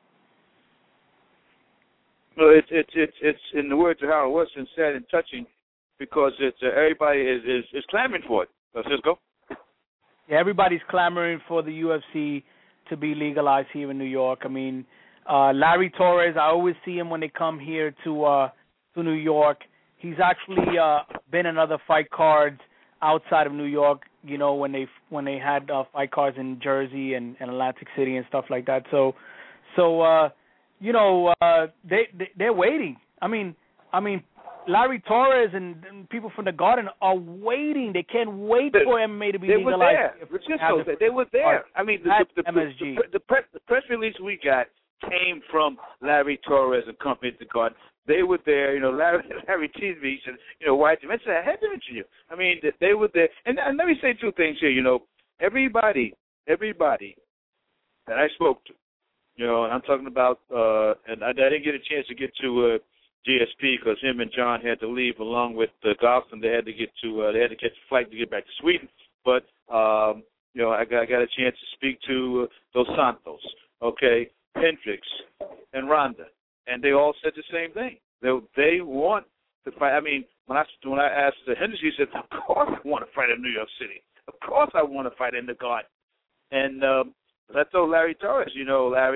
Well, it's it's it's it's in the words of Harold Wilson, sad and touching, because it's uh, everybody is, is is clamoring for it. Uh, Cisco. Yeah, everybody's clamoring for the U F C to be legalized here in New York. I mean, uh, Larry Torres, I always see him when they come here to uh, to New York. He's actually uh, been in other fight cards outside of New York. You know, when they when they had uh, fight cards in Jersey and, and Atlantic City and stuff like that. So, so. Uh, You know, uh, they, they they're waiting. I mean, I mean, Larry Torres and, and people from the Garden are waiting. They can't wait they, for M M A to be they legalized. Were there. The, they were there. I mean, the, the, the, M S G. The, the, press, the press release we got came from Larry Torres and company at the Garden. They were there. You know, Larry Larry teased me. He said, you know, why did you mention that? I had to mention you. I mean, they were there. And, and let me say two things here. You know, everybody, everybody that I spoke to, you know, and I'm talking about, uh, and I, I didn't get a chance to get to uh, G S P because him and John had to leave along with uh, Goslin. They had to get to, uh, they had to catch a flight to get back to Sweden. But, um, you know, I got, I got a chance to speak to uh, Dos Santos, okay, Hendricks, and Ronda, and they all said the same thing. They they want to fight. I mean, when I when I asked uh, Hendricks, he said, "Of course I want to fight in New York City. Of course I want to fight in the Garden." And um, I told Larry Torres, you know, Larry,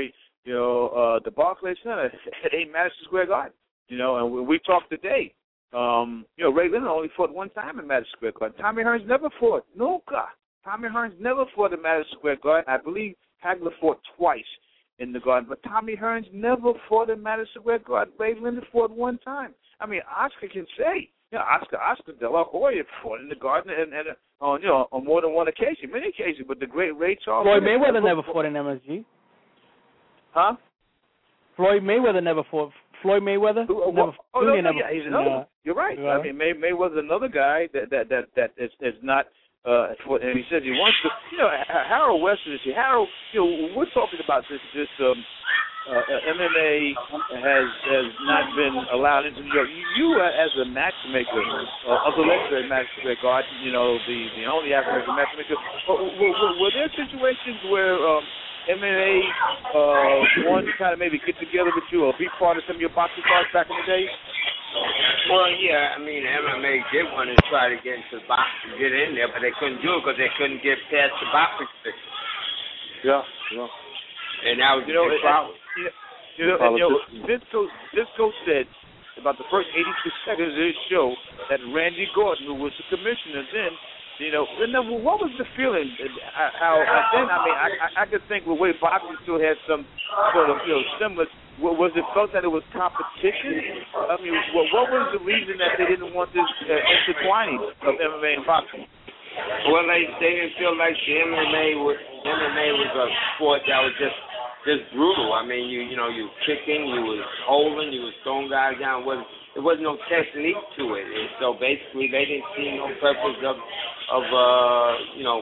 you know, uh, the Barclays Center, it ain't Madison Square Garden. You know, and when we talked today, um, you know, Ray Leonard only fought one time in Madison Square Garden. Tommy Hearns never fought. No, God. Tommy Hearns never fought in Madison Square Garden. I believe Hagler fought twice in the Garden, but Tommy Hearns never fought in Madison Square Garden. Ray Leonard fought one time. I mean, Oscar can say, you know, Oscar Oscar De La Hoya fought in the Garden and, and uh, on you know on more than one occasion, many occasions. But the great Ray Charles Floyd Mayweather never fought in M S G. Huh? Floyd Mayweather never fought. Floyd Mayweather Who, uh, never. oh no, no, never yeah, he's fought, another. uh, one. You're right. uh, I mean, May Mayweather's another guy that that that that is is not. Uh, for, and he says he wants to. You know, Harold Weston is here. Harold, you know, we're talking about this this um, uh, M M A has has not been allowed into New York. You, you uh, as a matchmaker uh, of the legendary Madison Square Garden, you know, the the only African American matchmaker. Were, were, were there situations where um, M M A uh, wanted to kind of maybe get together with you or be part of some of your boxing cards back in the day? Well, yeah, I mean, M M A did want to try to get into boxing, get in there, but they couldn't do it because they couldn't get past the boxing system. Yeah, yeah. And that was you know, the problem. You know, you know, and, you know Disco, Disco said about the first eighty-two seconds of his show that Randy Gordon, who was the commissioner then, you know, what was the feeling? How then? I mean, I, I, I could think the way boxing still had some sort of, you know, similar. Was it felt that it was competition? I mean, what, what was the reason that they didn't want this uh, intertwining of M M A and boxing? Well, they they didn't feel like the M M A was M M A was a sport that was just just brutal. I mean, you you know, you kicking, you was holding, you was throwing guys down. It wasn't there was no technique to it, and so basically they didn't see no purpose of of uh you know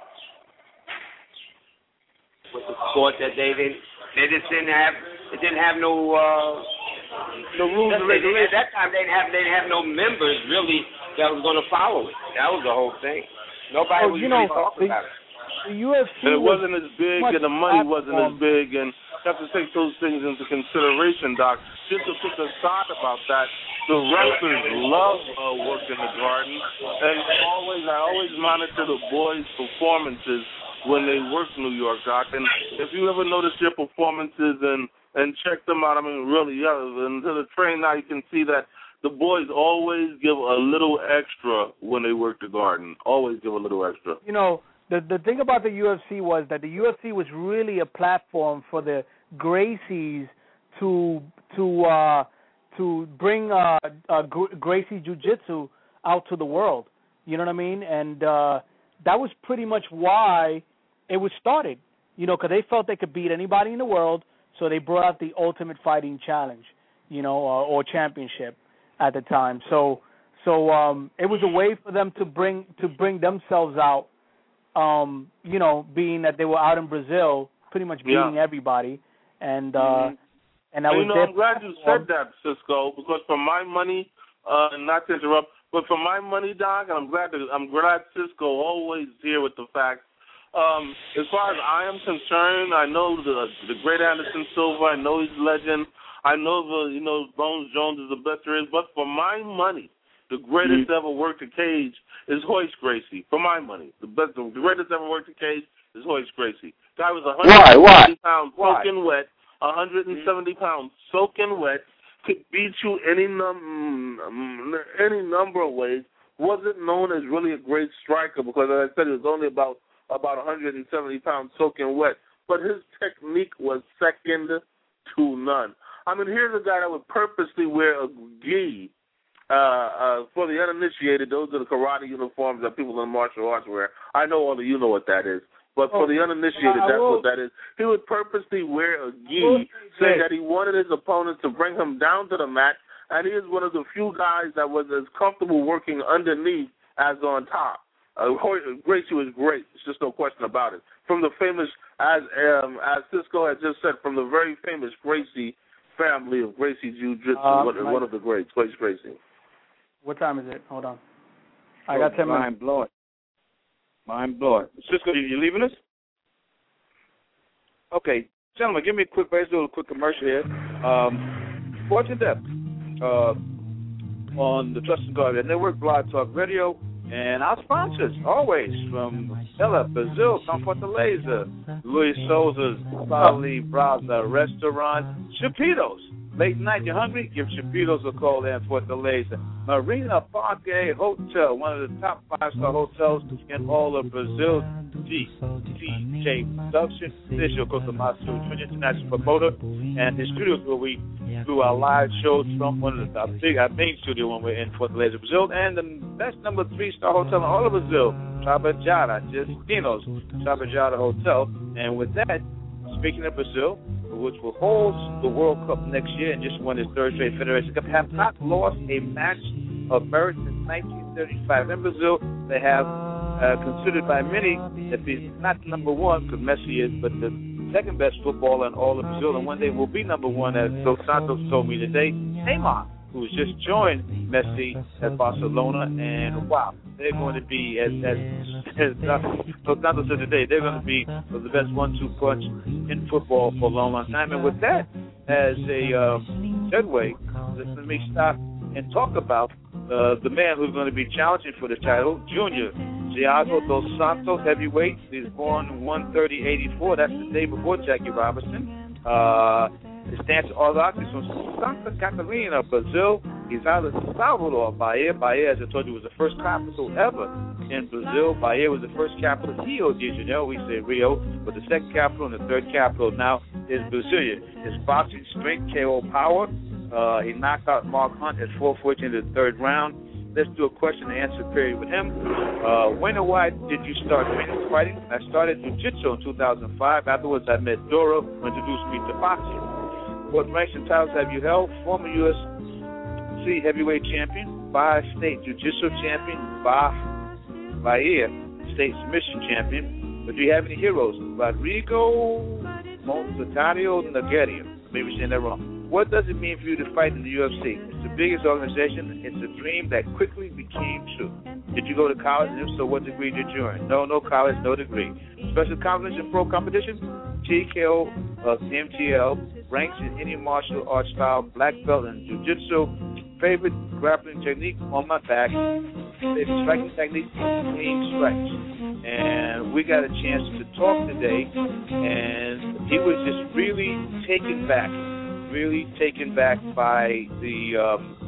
with the sport that they didn't they just didn't have it didn't have no uh no rules and regulations. At that time they didn't have they didn't have no members really that was going to follow it. That was the whole thing. Nobody oh, was you really know, talking the, about it. The U F C and it was wasn't as big, and the money wasn't as platform. big, and you have to take those things into consideration, Doc. Just to pick a side about that, the wrestlers love uh, work in the Garden, and always I always monitor the boys' performances when they work New York, Doc. And if you ever notice their performances and and check them out, I mean, really, yeah, until the train now, you can see that the boys always give a little extra when they work the Garden. Always give a little extra. You know, the the thing about the U F C was that the U F C was really a platform for the Gracies to to uh, to bring uh, uh, Gracie Jiu-Jitsu out to the world. You know what I mean? And uh, that was pretty much why it was started. You know, because they felt they could beat anybody in the world, so they brought out the Ultimate Fighting Challenge, you know, or, or championship at the time. So so um, it was a way for them to bring to bring themselves out. Um, you know, being that they were out in Brazil, pretty much beating yeah. everybody, and uh, mm-hmm. and that and, was. You know, I'm glad you said that, Cisco, because for my money, uh, not to interrupt, but for my money, Doc, and I'm glad that I'm glad Cisco always here with the facts. Um, as far as I am concerned, I know the the great Anderson Silva. I know he's a legend. I know the you know Bones Jones is the best there is. But for my money, the greatest mm-hmm. ever worked a cage is Royce Gracie. For my money, the best, the greatest ever worked a cage is Royce Gracie. Guy was one hundred seventy pounds soaking wet, one hundred seventy mm-hmm. pounds soaking wet, could beat you any num any number of ways. Wasn't known as really a great striker because, as I said, he was only about about one hundred seventy pounds soaking wet. But his technique was second to none. I mean, here's a guy that would purposely wear a gi. Uh, uh, for the uninitiated, those are the karate uniforms that people in martial arts wear. I know all of you know what that is. But for oh, the uninitiated, that's will, what that is. He would purposely wear a gi, saying that he wanted his opponent to bring him down to the mat, and he is one of the few guys that was as comfortable working underneath as on top. Uh, Gracie was great. There's just no question about it. From the famous, as um, as Cisco had just said, from the very famous Gracie family of Gracie Jiu-Jitsu, uh, one, one of the greats, Gracie Gracie. What time is it? Hold on. I got ten minutes. Mind blowing. Mind blowing. Cisco, you, you leaving us? Okay, gentlemen, give me a quick, let's do a quick commercial here. Um, Sports in Depth uh, on the Trust and Guard Network, Blog Talk Radio, And our sponsors, always, from Ella, Brazil, São Fortaleza, Luis Souza's Sally Brasa Restaurant, Chapitos. Late night, you're hungry? Give Chapitos a call there in Fortaleza. Marina Parque Hotel, one of the top five-star hotels in all of Brazil. D T J Production, official Costa international promoter, and the studios where we do our live shows from one of the our big, our main studio when we're in Fortaleza, Brazil, and the best number three-star hotel in all of Brazil, Tabajara, just Dinos, Tabajara Hotel. And with that, speaking of Brazil, which will hold the World Cup next year and just won its third straight Federation Cup, have not lost a match of merit since nineteen thirty-five. In Brazil, they have uh, considered by many that he's not number one, because Messi is, but the second best footballer in all of Brazil, and one day will be number one, as Dos Santos told me today. Neymar, who's just joined Messi at Barcelona, and wow, they're going to be, as, as, as Dos Santos said today, they're going to be the best one two punch in football for a long, long time. And with that as a uh, segue, let me stop and talk about uh, the man who's going to be challenging for the title, Junior Thiago Dos Santos, heavyweight. He's born one thirty eighty-four. That's the day before Jackie Robinson. Uh, his stance orthodox is from Santa Catarina, Brazil. He's out of Salvador, Bahia. Bahia, as I told you, was the first capital ever in Brazil. Bahia was the first capital. Rio de Janeiro, we say Rio, but the second capital and the third capital now is Brasilia. His boxing strength, K O power. Uh, he knocked out Mark Hunt at four fourteen in the third round. Let's do a question and answer period with him. Uh, when and why did you start fighting? I started jiu-jitsu in two thousand five. Afterwards, I met Dora, who introduced me to boxing. What ranks and titles have you held? Former U S C heavyweight champion, five state jiu-jitsu champion, five Bahia state submission champion. But do you have any heroes? Rodrigo Montetario Nogueira. Maybe saying that wrong. What does it mean for you to fight in the U F C? It's the biggest organization. It's a dream that quickly became true. Did you go to college? And if so, what degree did you earn? No, no college, no degree. Special confidence in pro competition? T K O of M T L. Ranks in any martial arts style. Black belt in jiu-jitsu. Favorite grappling technique? On my back. Favorite striking technique? Clean strikes. And we got a chance to talk today. And he was just really taken back. Really taken back by the um,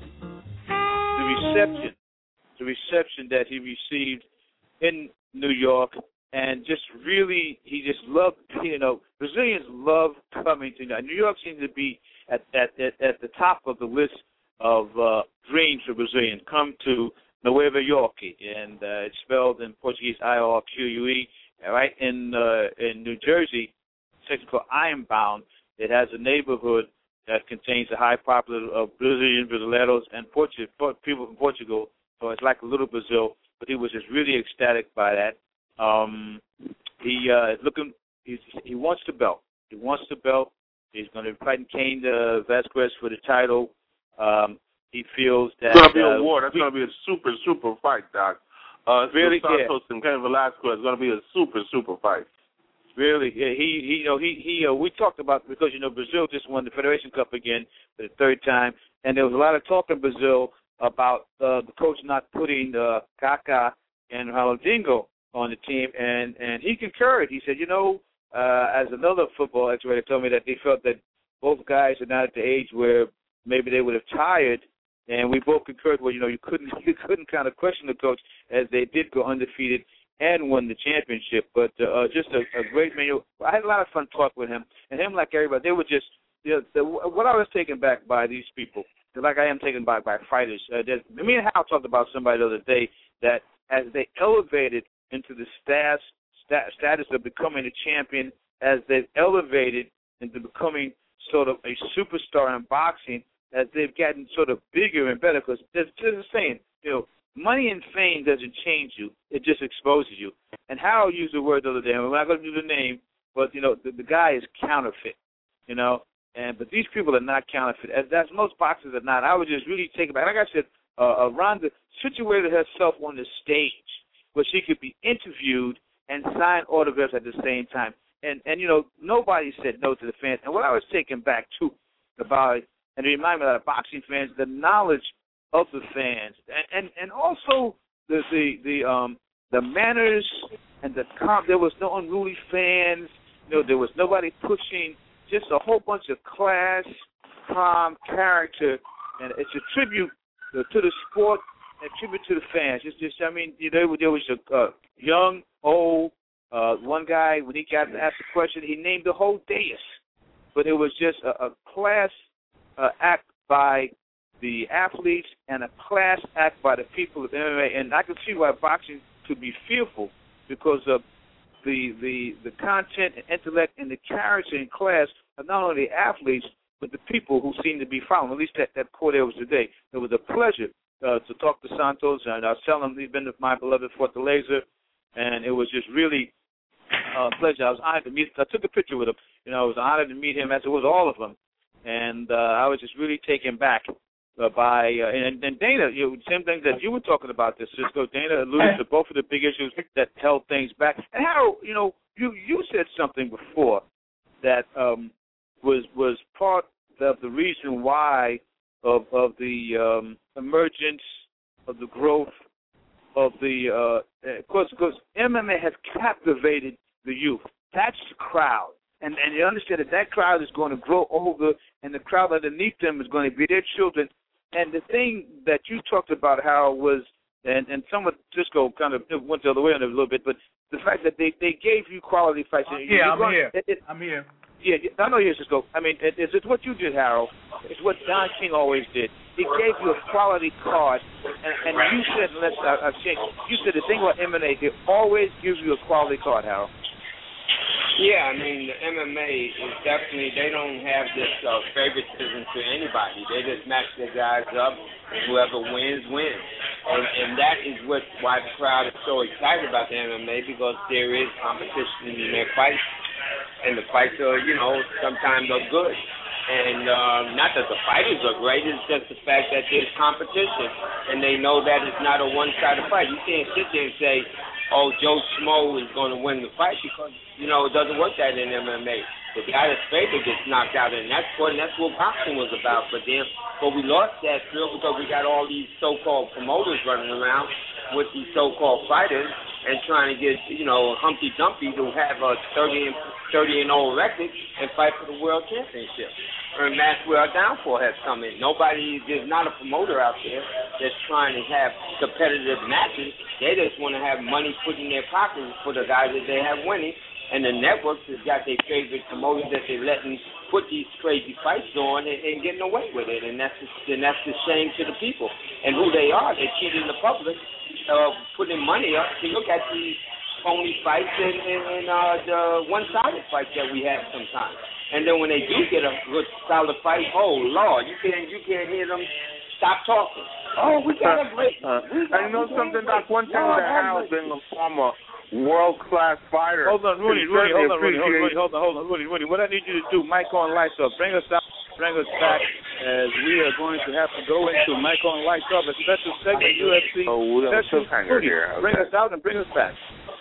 the reception, the reception that he received in New York, and just really, he just loved, you know, Brazilians love coming to New York. New York seems to be at at at, at the top of the list of uh, dreams for Brazilians. Come to Nova York, and uh, it's spelled in Portuguese I R Q U E. Right in uh, in New Jersey, a section called Ironbound. It has a neighborhood that contains a high population of Brazilian, Brasileiros, and Portu- people from Portugal. So it's like a little Brazil. But he was just really ecstatic by that. Um, he uh, is looking. He's, he wants the belt. He wants the belt. He's going to be fighting Cain uh, Vasquez for the title. Um, he feels that it's going to be uh, a war. That's going to be a super, super fight, Doc. Uh, really, Santos yeah. and Cain Velasquez is going to be a super, super fight. Really, yeah, he, he, you know, he, he, uh, we talked about, because, you know, Brazil just won the Federation Cup again for the third time, and there was a lot of talk in Brazil about uh, the coach not putting uh, Kaká and Ronaldinho on the team, and, and he concurred. He said, you know, uh, as another football expert told me that they felt that both guys are not at the age where maybe they would have tired, and we both concurred. Well, you know, you couldn't, you couldn't kind of question the coach, as they did go undefeated and won the championship. But uh, just a, a great man. I had a lot of fun talking with him. And him, like everybody, they were just, you know, the, what I was taken back by these people, like I am taken back by fighters. Uh, me and Hal talked about somebody the other day that as they elevated into the stats, stat, status of becoming a champion, as they've elevated into becoming sort of a superstar in boxing, as they've gotten sort of bigger and better, because there's just a saying, you know, money and fame doesn't change you. It just exposes you. And Harold used the word the other day. I'm not going to do the name, but, you know, the, the guy is counterfeit, you know. And But these people are not counterfeit. As that's, most boxers are not. I would just really take it back. Like I said, uh, Ronda situated herself on the stage where she could be interviewed and sign autographs at the same time. And, and you know, nobody said no to the fans. And what I was taken back, too, about it, and it reminded me of boxing fans, the knowledge of the fans, and, and, and also the the the um the manners and the calm. There was no unruly fans. You know, there was nobody pushing. Just a whole bunch of class, calm character, and it's a tribute to the sport and a tribute to the fans. It's just, I mean, you know, there was a uh, young, old. Uh, one guy, when he got asked a question, he named the whole dais. But it was just a, a class uh, act by the athletes and a class act by the people of M M A. And I can see why boxing could be fearful because of the the, the content and intellect and the character and class of not only the athletes, but the people who seem to be following. At least that, that core there was today. It was a pleasure uh, to talk to Santos, and I was telling him he's been with my beloved Fortaleza, and it was just really Uh, pleasure. I was honored to meet. I took a picture with him. You know, I was honored to meet him, as it was all of them, and uh, I was just really taken back uh, by. Uh, and, and Dana, you know, same thing that you were talking about. This Cisco. Dana alluded to both of the big issues that held things back. And Harold, you know, you you said something before that um, was was part of the reason why of of the um, emergence of the growth of the, uh, of course, because M M A has captivated the youth. That's the crowd. And and you understand that that crowd is going to grow older, and the crowd underneath them is going to be their children. And the thing that you talked about, how was, and, and some of Cisco kind of went the other way on it a little bit, but the fact that they, they gave you quality fights. Uh, yeah, I'm going, here. It, it, I'm here. Yeah, I know you're Cisco. I mean, it, it's what you did, Harold. It's what Don King always did. He gave you a quality card, and, and you said, let's, uh, you said the thing about M M A, it always gives you a quality card, Harold. Yeah, I mean, the M M A is definitely, they don't have this uh, favoritism to anybody. They just match their guys up, and whoever wins, wins. And, and that is what why the crowd is so excited about the M M A, because there is competition in their fights. And the fights are, you know, sometimes are good. And um, not that the fighters are great, it's just the fact that there's competition. And they know that it's not a one-sided fight. You can't sit there and say, oh, Joe Schmo is going to win the fight, because, you know, it doesn't work that in M M A. The guy that's favored gets knocked out, and that's what, and that's what boxing was about. But then, but we lost that feel because we got all these so-called promoters running around with these so-called fighters and trying to get, you know, Humpty Dumpty to have a thirty and thirty and old record and fight for the world championship. And that's where our downfall has come in. Nobody, there's not a promoter out there that's trying to have competitive matches. They just want to have money put in their pockets for the guys that they have winning. And the networks has got their favorite promoters that they're letting put these crazy fights on and, and getting away with it. And that's and that's the shame to the people. And who they are, they're cheating the public, uh, putting money up to look at these phony fights and, and, and uh, the one-sided fights that we have sometimes. And then when they do get a good solid fight, oh Lord, you can't you can't hear them stop talking. Oh, we got a great. Uh, uh, I know something, Doc. One thing that Harold, being a former world-class fighter. Hold on, Rudy, Rudy, hold on, Rudy, Rudy, hold on, hold on, Rudy, Rudy. What I need you to do, mic on, lights up. Bring us out, bring us back, as we are going to have to go into mic on, lights up, a special segment, U F C. Oh, we have special. a Rudy, here. Okay. bring us out and bring us back.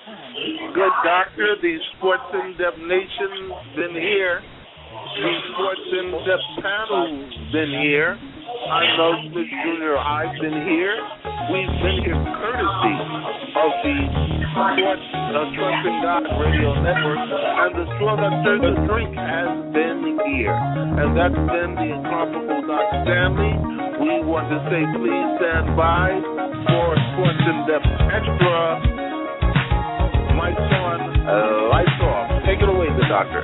Good doctor, the Sports In-Depth Nation's been here. The Sports In-Depth panel's been here. I'm Mel Smith Junior I've been here. We've been here courtesy of the Sports uh, Trust in God Radio Network, and the straw that stirs the drink has been here. And that's been the incomparable Doctor Stanley. We want to say please stand by for Sports In-Depth Extra. Lights on, uh, lights off. Take it away, the doctor.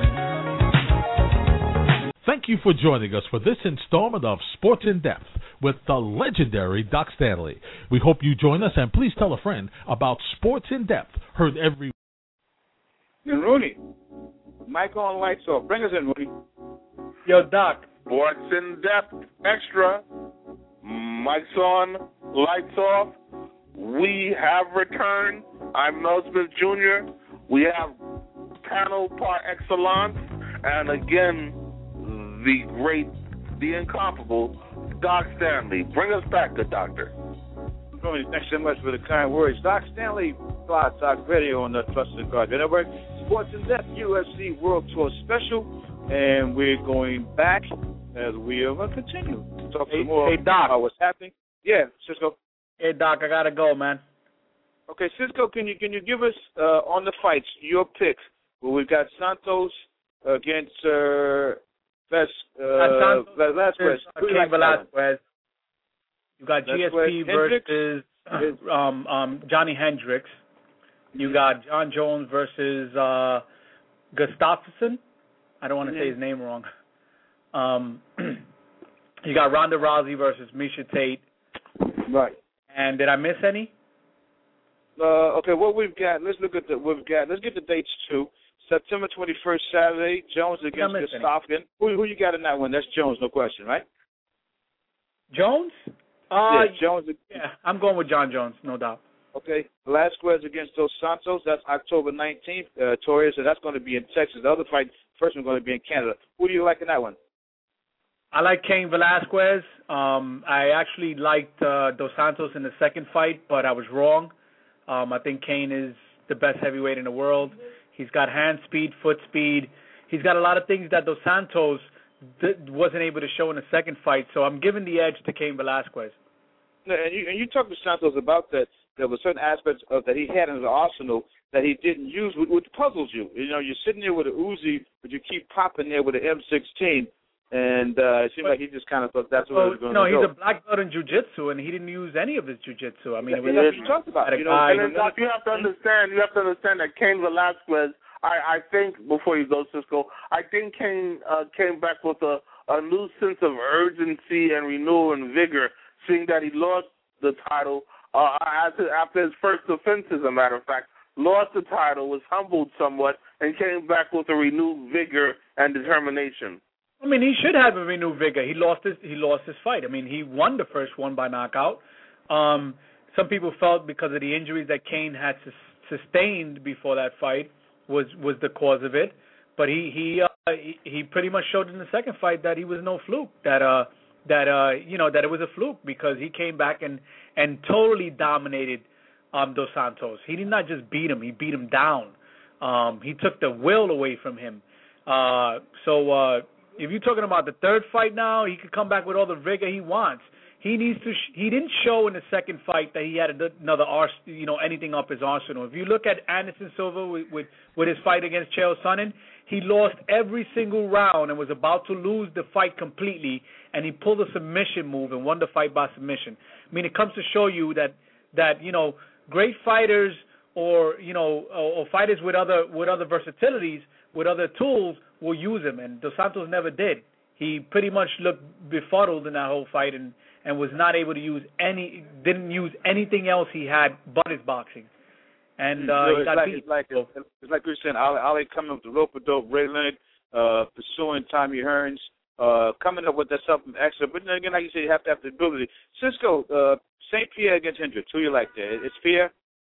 Thank you for joining us for this installment of Sports in Depth with the legendary Doc Stanley. We hope you join us, and please tell a friend about Sports in Depth, heard every... And Rooney, mic on, lights off. Bring us in, Rooney. Yo, Doc. Sports In Depth Extra. Mics on, lights off. We have returned. I'm Mel Smith Junior We have panel par excellence, and again, the great, the incomparable Doc Stanley. Bring us back, good doctor. Thanks so much for the kind words. Doc Stanley, Blog Talk Radio on the Trusted God Network. Sports In Depth U F C World Tour Special, and we're going back as we are going to continue to talk hey, some more hey, Doc. about what's happening. Yeah, Cisco. Hey, Doc, I got to go, man. Okay, Cisco, can you can you give us uh, on the fights your picks? Well, we've got Santos against uh, Ves, uh, Velasquez. King Velasquez. You got G S P versus um, um, Johnny Hendricks. You got John Jones versus uh, Gustafsson. I don't want to mm-hmm. say his name wrong. Um, you got Ronda Rousey versus Miesha Tate. Right. And did I miss any? Uh, okay, what we've got, let's look at the, what we've got. Let's get the dates too. September twenty-first, Saturday, Jones against Gustafsson. Who, who you got in that one? That's Jones, no question, right? Jones? Uh, yeah, Jones. Yeah, I'm going with John Jones, no doubt. Okay, Velasquez against Dos Santos. That's October nineteenth. Uh, Torres, so that's going to be in Texas. The other fight, first one's going to be in Canada. Who do you like in that one? I like Cain Velasquez. Um, I actually liked uh, Dos Santos in the second fight, but I was wrong. Um, I think Cain is the best heavyweight in the world. He's got hand speed, foot speed. He's got a lot of things that Dos Santos th- wasn't able to show in the second fight. So I'm giving the edge to Cain Velasquez. And you, and you talked to Santos about that. There were certain aspects of that he had in his arsenal that he didn't use, which puzzles you. You know, you're sitting there with an Uzi, but you keep popping there with an M sixteen. And uh, it seemed like he just kind of thought that's what well, he was going no, to do. No, he's a black belt in jiu-jitsu, and he didn't use any of his jiu-jitsu. I mean, yeah, it was that's what you talked about. You know, and then, Doc, you have to understand. You have to understand that Cain Velasquez. I, I think before you go, Cisco, I think Cain uh, came back with a, a new sense of urgency and renewal and vigor, seeing that he lost the title uh, after, after his first defense. As a matter of fact, lost the title, was humbled somewhat, and came back with a renewed vigor and determination. I mean, he should have a renewed vigor. He lost his he lost his fight. I mean, he won the first one by knockout. Um, some people felt because of the injuries that Cain had sus- sustained before that fight was, was the cause of it. But he he, uh, he he pretty much showed in the second fight that he was no fluke. That uh that uh you know that it was a fluke because he came back and and totally dominated um, Dos Santos. He did not just beat him; he beat him down. Um, he took the will away from him. Uh, so. Uh, If you're talking about the third fight now, he could come back with all the vigor he wants. He needs to. Sh- he didn't show in the second fight that he had another, ars- you know, anything up his arsenal. If you look at Anderson Silva with, with with his fight against Chael Sonnen, he lost every single round and was about to lose the fight completely, and he pulled a submission move and won the fight by submission. I mean, it comes to show you that that you know great fighters or you know or, or fighters with other with other versatilities, with other tools, will use him, and Dos Santos never did. He pretty much looked befuddled in that whole fight and, and was not able to use any, didn't use anything else he had but his boxing. And uh, so he got like, beat. It's like, it's, it's like you're saying, Ali, Ali coming up with the rope-a-dope, Ray Leonard uh, pursuing Tommy Hearns, uh, coming up with that something extra. But then again, like you said, you have to have the ability. Cisco, uh, Saint Pierre against Hendricks, who you like there? It's Pierre?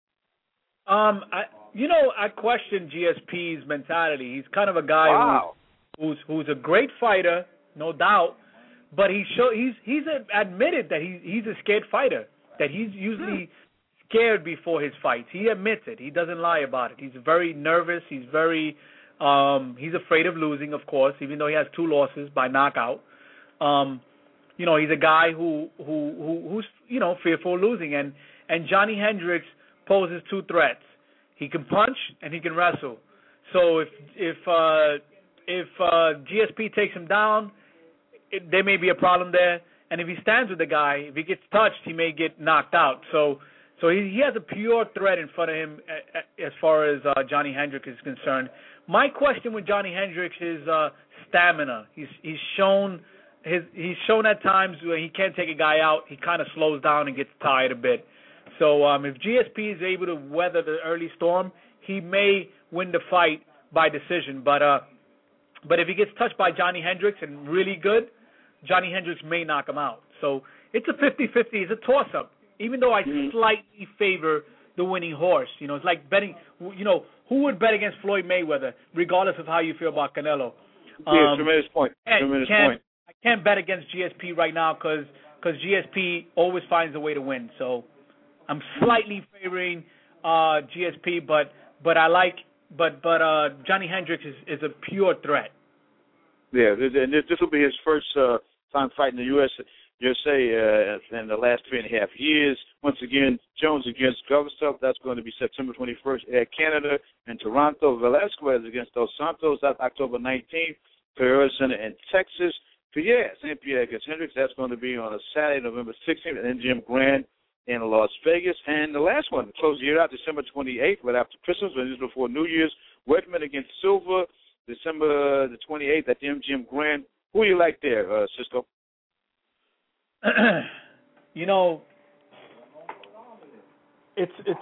Um, I, you know, I question G S P's mentality. He's kind of a guy wow. who, who's who's a great fighter, no doubt, but he show he's he's admitted that he he's a scared fighter. That he's usually scared before his fights. He admits it. He doesn't lie about it. He's very nervous. He's very um, he's afraid of losing, of course, even though he has two losses by knockout. Um, you know, he's a guy who who, who who's you know fearful of losing, and and Johnny Hendricks poses two threats. He can punch and he can wrestle. So if if uh, if uh, G S P takes him down, it, there may be a problem there. And if he stands with the guy, if he gets touched, he may get knocked out. So so he, he has a pure threat in front of him as far as uh, Johnny Hendricks is concerned. My question with Johnny Hendricks is uh, stamina. He's he's shown his he's shown at times when he can't take a guy out, he kind of slows down and gets tired a bit. So um, if G S P is able to weather the early storm, he may win the fight by decision. But uh, but if he gets touched by Johnny Hendricks and really good, Johnny Hendricks may knock him out. So it's a fifty-fifty. It's a toss-up. Even though I mm-hmm. slightly favor the winning horse. You know, it's like betting, you know, who would bet against Floyd Mayweather, regardless of how you feel about Canelo? Um, yeah, tremendous point. Tremendous can't, point. I can't bet against G S P right now because G S P always finds a way to win. So I'm slightly favoring uh, G S P, but but I like but but uh, Johnny Hendricks is, is a pure threat. Yeah, and this, this will be his first uh, time fighting the U S U S A uh, in the last three and a half years. Once again, Jones against Gustafsson. That's going to be September twenty-first at Canada in Toronto. Velasquez against Dos Santos. That's October nineteenth. Toyota Center in Texas. Pierre, Saint Pierre against Hendricks. That's going to be on a Saturday, November sixteenth at M G M Grand in Las Vegas. And the last one, to close the year out, December twenty-eighth, right after Christmas, but just before New Year's, Wedgman against Silva, December the twenty-eighth at the M G M Grand. Who you like there, uh, Cisco? You know, it's it's.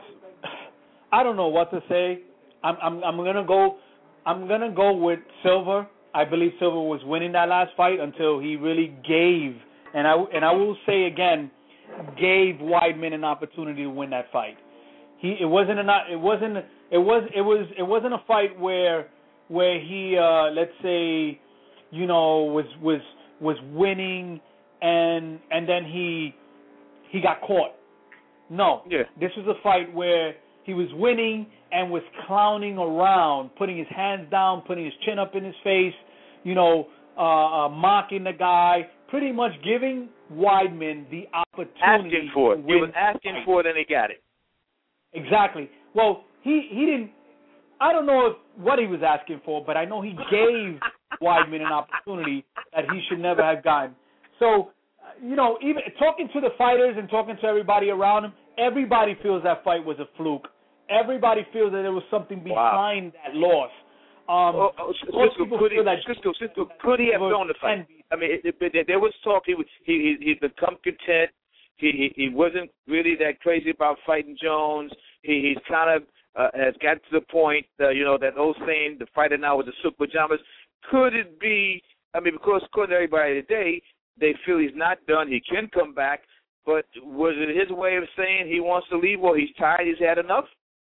I don't know what to say. I'm I'm I'm gonna go. I'm gonna go with Silva. I believe Silva was winning that last fight until he really gave, and I and I will say again, gave Weidman an opportunity to win that fight. He it wasn't a it wasn't it was it was it wasn't a fight where where he uh, let's say, you know, was was was winning. And and then he he got caught. No, yeah. This was a fight where he was winning and was clowning around, putting his hands down, putting his chin up in his face, you know, uh, uh, mocking the guy, pretty much giving Weidman the opportunity asking for it. to win. He was asking for it, and he got it. Exactly. Well, he he didn't. I don't know if, what he was asking for, but I know he gave Weidman an opportunity that he should never have gotten. So, you know, even talking to the fighters and talking to everybody around him, everybody feels that fight was a fluke. Everybody feels that there was something behind wow. that loss. Um, oh, oh, Cisco, could, he, Cisco, Cisco, could he have thrown the fight? I mean, it, it, it, there was talk. He he he he's become content. He he, he wasn't really that crazy about fighting Jones. He he's kind of uh, has got to the point, uh, you know, that old saying, the fighter now with the silk pajamas. Could it be? I mean, because according to everybody today, they feel he's not done. He can come back. But was it his way of saying he wants to leave or he's tired, he's had enough?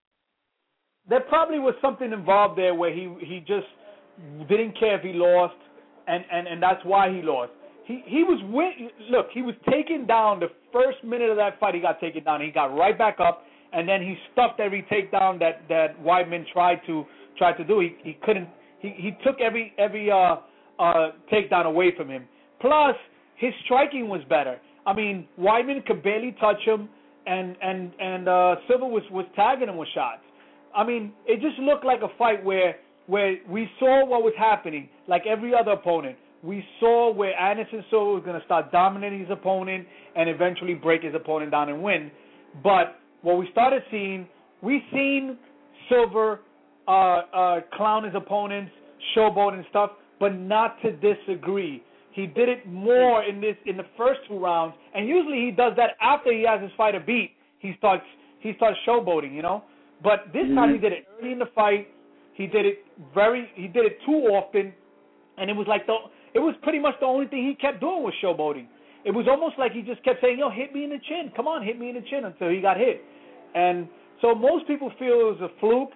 There probably was something involved there where he, he just didn't care if he lost, and, and, and that's why he lost. He he was win- look, he was taken down the first minute of that fight. He got taken down. He got right back up, and then he stuffed every takedown that, that Weidman tried to tried to do. He he couldn't. He, he took every every uh, uh, takedown away from him. Plus, his striking was better. I mean, Weidman could barely touch him, and and and uh, Silva was, was tagging him with shots. I mean, it just looked like a fight where where we saw what was happening, like every other opponent. We saw where Anderson Silva was going to start dominating his opponent and eventually break his opponent down and win. But what we started seeing, we seen Silva uh, uh, clown his opponents, showboat and stuff, but not to this degree. He did it more in this in the first two rounds, and usually he does that after he has his fighter beat. He starts he starts showboating, you know. But this mm-hmm. time he did it early in the fight. He did it very he did it too often, and it was like the it was pretty much the only thing he kept doing was showboating. It was almost like he just kept saying, "Yo, hit me in the chin. Come on, hit me in the chin," until he got hit. And so most people feel it was a fluke.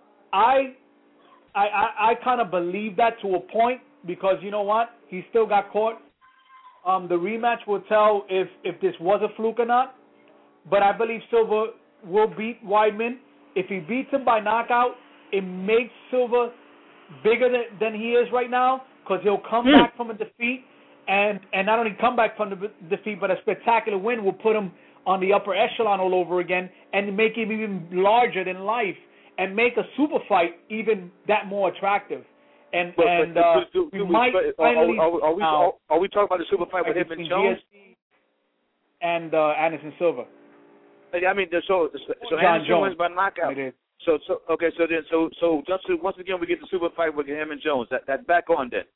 I I I, I kind of believe that to a point. Because you know what? He still got caught. Um, the rematch will tell if, if this was a fluke or not. But I believe Silva will beat Weidman. If he beats him by knockout, it makes Silva bigger than, than he is right now because he'll come mm. back from a defeat. And, and not only come back from the defeat, but a spectacular win will put him on the upper echelon all over again and make him even larger than life and make a super fight even that more attractive. And but, and but, uh, do, we do might we, finally are, are, are, we, now, are we talking about the super fight with him and Jones? G S P and uh, Anderson Silva. I mean, so so, so Anderson Jones. wins by knockout. So so okay, so then so so just to, once again we get the super fight with him and Jones. That that back on then.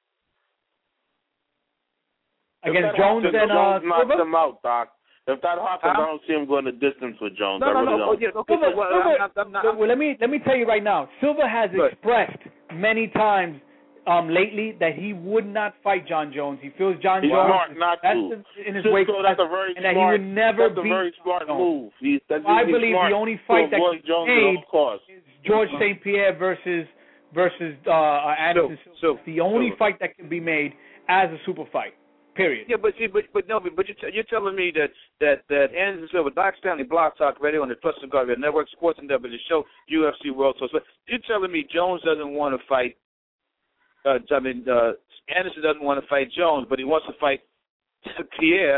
Against Jones and uh, Jones knocks him out, Doc. If that happens, huh? I don't see him going the distance with Jones. No, I no, really no. don't. Oh, yeah, okay, Silva, so, well, Silva, I'm, I'm not, I'm, well, let me let me tell you right now. Silva has Good. expressed many times um, lately that he would not fight John Jones. He feels John He's Jones smart not that's to. in his Cisco, weight that's a very and that smart, he would never that's a beat very smart Jones. move. He, that's I believe the only fight that can Jones be made is George Saint Pierre versus versus uh, Anderson so, Silva. so, the only so. fight that can be made as a super fight. Period. Yeah, but see, but but no, but you're, t- you're telling me that that that Anderson Silva, Doc Stanley, Blog Talk Radio on the Trusted God Radio Network, Sports and W, the show, U F C World Tour. You're telling me Jones doesn't want to fight. Uh, I mean, uh, Anderson doesn't want to fight Jones, but he wants to fight Pierre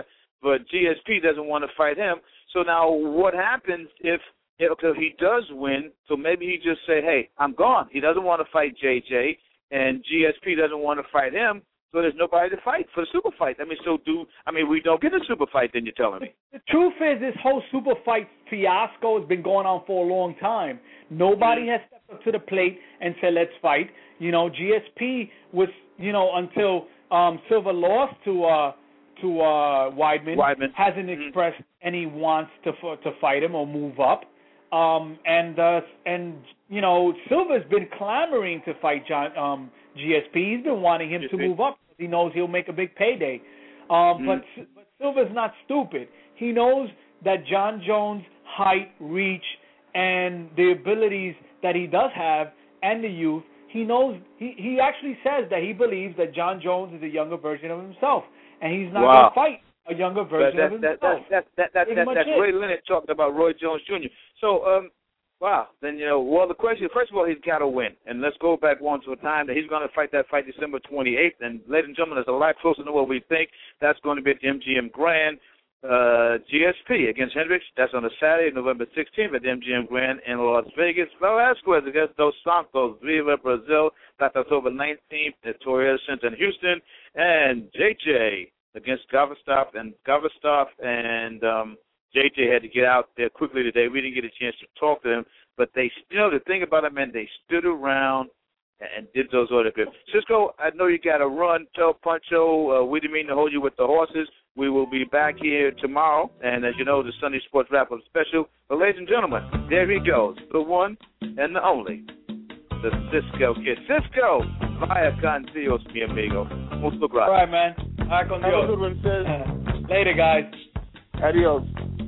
but G S P doesn't want to fight him. So now what happens if, if he does win? So maybe he just say, hey, I'm gone. He doesn't want to fight J J, and G S P doesn't want to fight him. So there's nobody to fight for the super fight. I mean, so do I mean we don't get a super fight? Then you're telling me the truth is this whole super fight fiasco has been going on for a long time. Nobody mm-hmm. has stepped up to the plate and said let's fight. You know, G S P was you know until um, Silva lost to uh, to uh, Weidman, Weidman hasn't mm-hmm. expressed any wants to to fight him or move up. Um, and uh, and you know Silva's been clamoring to fight John um, G S P. He's been wanting him G S P. To move up. He knows he'll make a big payday. Um, mm. But but Silva's not stupid. He knows that John Jones' height, reach, and the abilities that he does have, and the youth, he knows. He, he actually says that he believes that John Jones is a younger version of himself, and he's not wow. going to fight a younger version that, of himself. That, that, that, that, that, that's Ray Leonard talking about Roy Jones Junior So, um, wow. Then, you know, well, the question, first of all, he's got to win. And let's go back one to a time that he's going to fight that fight December twenty-eighth. And, ladies and gentlemen, it's a lot closer than what we think. That's going to be at the M G M Grand. Uh, G S P against Hendricks. That's on a Saturday, November sixteenth at the M G M Grand in Las Vegas. Velasquez against Dos Santos, Viva Brazil. That's October nineteenth at Toyota Center in Houston. And J J against Gavastov. And Gavastov and um, J J had to get out there quickly today. We didn't get a chance to talk to them. But they still, the thing about it, man, they stood around and did those other good. Cisco, I know you got to run. Tell Puncho uh, we didn't mean to hold you with the horses. We will be back here tomorrow, and as you know, the Sunday Sports Wrap-Up Special. But ladies and gentlemen, there he goes, the one and the only, the Cisco Kid. Cisco, vaya con Dios, mi amigo. Mucho gracias. All right, man. Vaya con Dios. Have a good one, sis. Later, guys. Adios.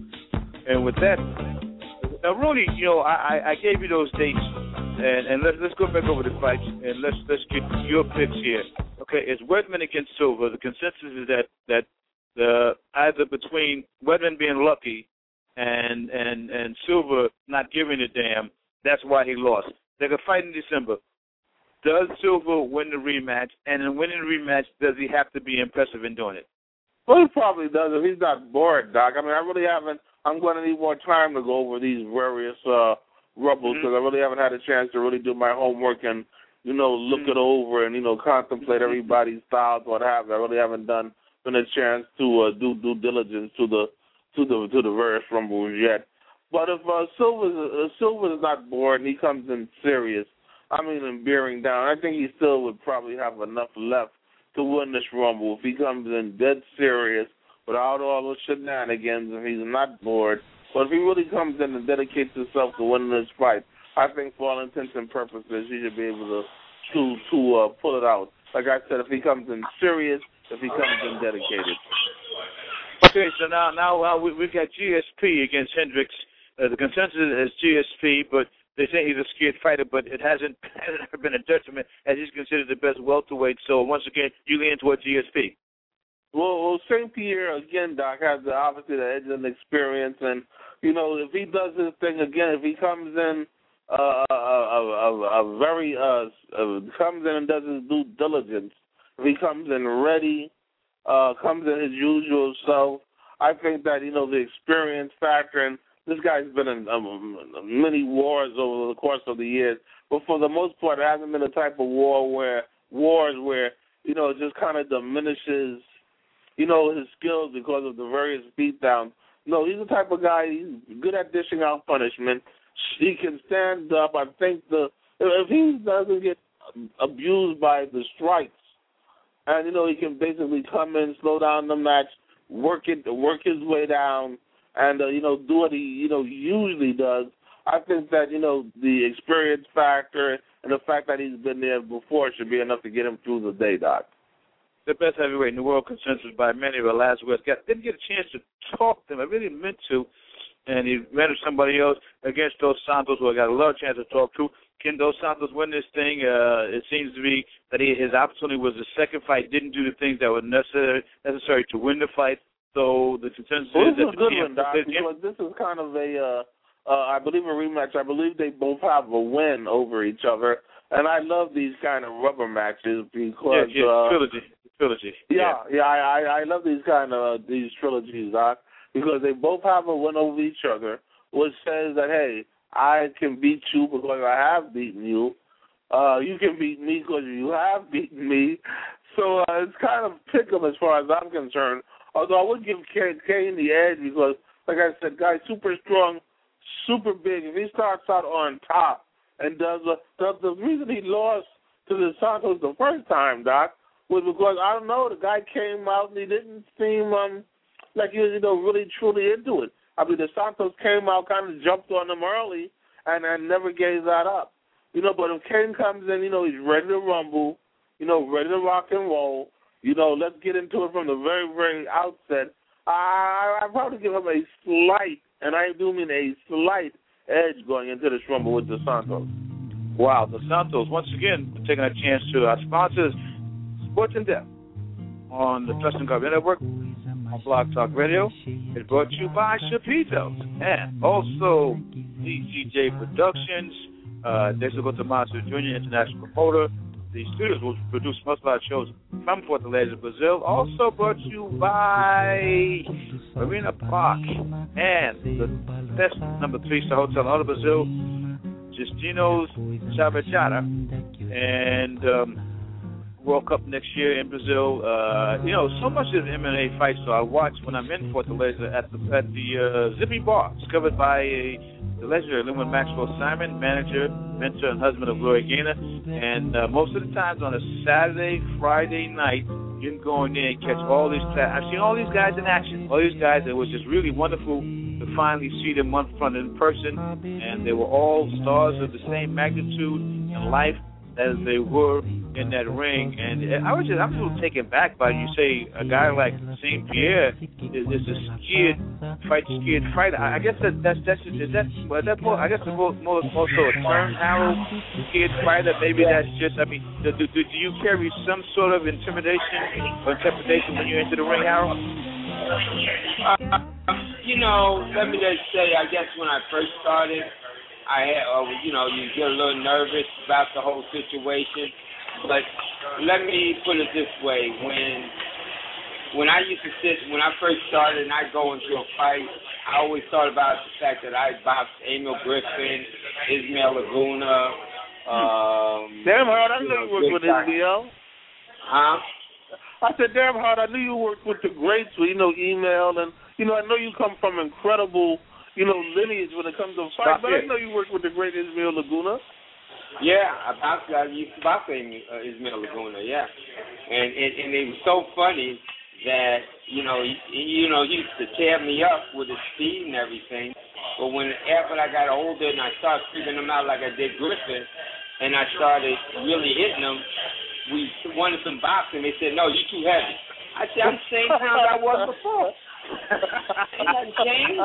And with that, now, Rudy, you know, I, I gave you those dates, and, and let's let's go back over the fights, and let's let's get your picks here. Okay, it's Weidman against Silva. The consensus is that that the either between Weidman being lucky and and and Silva not giving a damn, that's why he lost. They're gonna fight in December. Does Silva win the rematch? And in winning the rematch, does he have to be impressive in doing it? Well, he probably does if he's not bored, Doc. I mean, I really haven't. I'm going to need more time to go over these various uh, rubbles because mm-hmm. I really haven't had a chance to really do my homework and, you know, look mm-hmm. it over and, you know, contemplate everybody's styles, what have you. I really haven't done been a chance to uh, do due diligence to the to the to the various rumbles yet. But if uh, Silva uh, Silva is not bored and he comes in serious, I mean, and bearing down, I think he still would probably have enough left to win this rumble if he comes in dead serious without all those shenanigans and he's not bored. But if he really comes in and dedicates himself to winning this fight, I think for all intents and purposes he should be able to to, to uh, pull it out. Like I said, if he comes in serious, if he comes in dedicated. Okay, so now now uh, we, we've got G S P against Hendricks. Uh, the consensus is G S P, but they say he's a scared fighter, but it hasn't, hasn't been a detriment as he's considered the best welterweight. So once again, you lean toward G S P. Well, well Saint Pierre, again, Doc, has the, obviously the edge and experience. And, you know, if he does his thing again, if he comes in uh, a, a, a, a very, uh, uh, comes in and does his due diligence, if he comes in ready, uh, comes in his usual self, I think that, you know, the experience factor, and this guy's been in um, many wars over the course of the years, but for the most part, it hasn't been a type of war where, wars where, you know, it just kind of diminishes, you know, his skills because of the various beatdowns. No, he's the type of guy, he's good at dishing out punishment. He can stand up. I think the if he doesn't get abused by the strikes, and, you know, he can basically come in, slow down the match, work it, work his way down, and, uh, you know, do what he, you know, usually does. I think that, you know, the experience factor and the fact that he's been there before should be enough to get him through the day, Doc. The best heavyweight in the world, consensus by many, Velasquez. Didn't get a chance to talk to him. I really meant to. And he ran to somebody else against Dos Santos, who I got a lot of chance to talk to. Can Dos Santos win this thing? Uh, it seems to be that he, his opportunity was the second fight. Didn't do the things that were necessary necessary to win the fight. So the consensus well, is this that is a good one, Doc, because this is kind of a, uh, uh, I believe, a rematch. I believe they both have a win over each other. And I love these kind of rubber matches because yeah, yeah, uh, trilogy. trilogy. Yeah, yeah, I, I, I love these kind of uh, these trilogies, Doc, because they both have a win over each other, which says that, hey, I can beat you because I have beaten you. Uh, you can beat me because you have beaten me. So uh, it's kind of pick 'em as far as I'm concerned. Although I would give Kane, Kane the edge because, like I said, guy's super strong, super big. If he starts out on top and does the, the, the reason he lost to the Santos the first time, Doc, was because, I don't know, the guy came out and he didn't seem um, like he was, you know, really truly into it. I mean, the Santos came out, kind of jumped on him early, and, and never gave that up. You know, but if Kane comes in, you know, he's ready to rumble, you know, ready to rock and roll, you know, let's get into it from the very, very outset. I, I'd probably give him a slight, and I do mean a slight, edge going into this rumble with the Santos. Wow, the Santos, once again, taking a chance to our sponsors, Sports in Depth, on the Tustin Garvey Network, on Blog Talk Radio. It's brought to you by Shapitos, and also D C J Productions, uh, Dexter Tomaso Junior, international promoter. The studios will produce most of our shows from Fortaleza, Brazil. Also brought to you by Marina Park and the best number three star hotel out of Brazil, Justino's Chavajara, and um, World Cup next year in Brazil. Uh, you know, so much of M M A fights, so I watch when I'm in Fortaleza at the at the uh, Zippy Bar. It's covered by a, the legendary Linwood Maxwell Simon, manager, mentor, and husband of Gloria Gaynor. And uh, most of the times on a Saturday, Friday night, you can go in there and catch all these. I've seen all these guys in action. All these guys, it was just really wonderful to finally see them one front in person, and they were all stars of the same magnitude in life as they were in that ring. And I was just, I'm a little taken back by you say a guy like Saint Pierre is, is a scared, fight scared fighter. I guess that that's that's is that well, that more, I guess the more, more also a term, Harold, scared fighter. Maybe that's just. I mean, do, do, do you carry some sort of intimidation or intimidation when you enter the ring, Harold? Uh, you know, let me just say, I guess when I first started, I had, uh, you know, you get a little nervous about the whole situation. But let me put it this way: when when I used to sit, when I first started, and I go into a fight, I always thought about the fact that I boxed Emil Griffin, Ismael Laguna. Um, damn hard, I knew you, know, you worked with Ismael. Huh? I said, damn hard, I knew you worked with the greats, with, you know, email, and you know, I know you come from incredible, you know, lineage when it comes to fight, but I know you worked with the great Ismael Laguna. Yeah, I boxed, I used to box uh, Ismael Laguna, yeah. And, and and it was so funny that, you know, he, you know, he used to tear me up with his speed and everything. But when after I got older and I started freaking him out like I did Griffin, and I started really hitting him, we wanted some boxing. They said, no, you're too heavy. I said, I'm the same time I was before. Ain't nothing changed.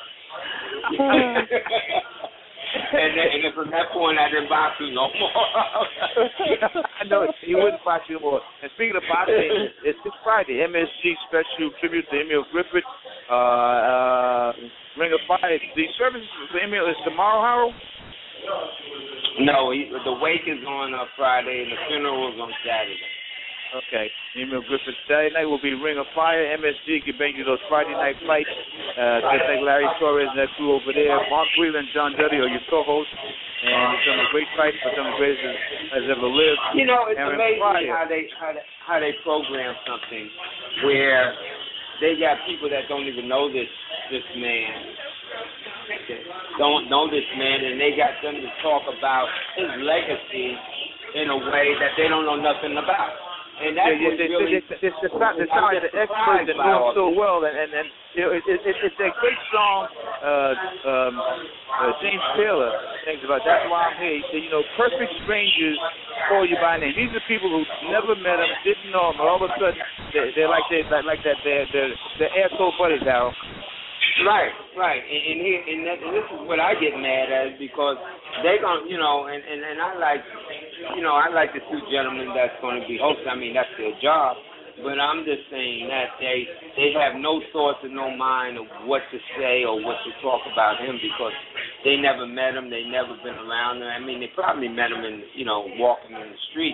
And then, and then from that point, I didn't box you no more. I know he wouldn't box you more. And speaking of boxing, it's this Friday, M S G special tribute to Emil Griffin, uh, uh, Ring of Fire. The service for Emil is tomorrow, Harold? No, he, the wake is on uh, Friday and the funeral is on Saturday. Okay. Emil Griffin. Saturday night will be Ring of Fire. M S G can bring you those Friday night fights. Uh, just like Larry Torres and that crew over there. Mark Wheeler and John Dudley are your co-hosts. And it's some of the great fights for some of the greatest has ever lived. You know, it's Aaron amazing Pryor. how they, how they how they program something where they got people that don't even know this this man. Don't know this man, and they got them to talk about his legacy in a way that they don't know nothing about. And that's yeah, yeah, really it's, it's, it's, not the sound of the experts that know him so well, and and, and you know, it, it, it, it's that great song. Uh, um, uh, James Taylor thinks about that's why I'm here. He said, you know, perfect strangers call you by name. These are people who never met him, didn't know him, but all of a sudden they, they're like they like, like that. They're they're, they're asshole buddies, Harold. Right, right, and and, here, and, that, and this is what I get mad at because they gonna, you know, and, and, and I like, you know, I like the two gentlemen that's going to be hosts. I mean, that's their job, but I'm just saying that they they have no thoughts and no mind of what to say or what to talk about him because they never met him, they never been around him. I mean, they probably met him in, you know, walking in the street,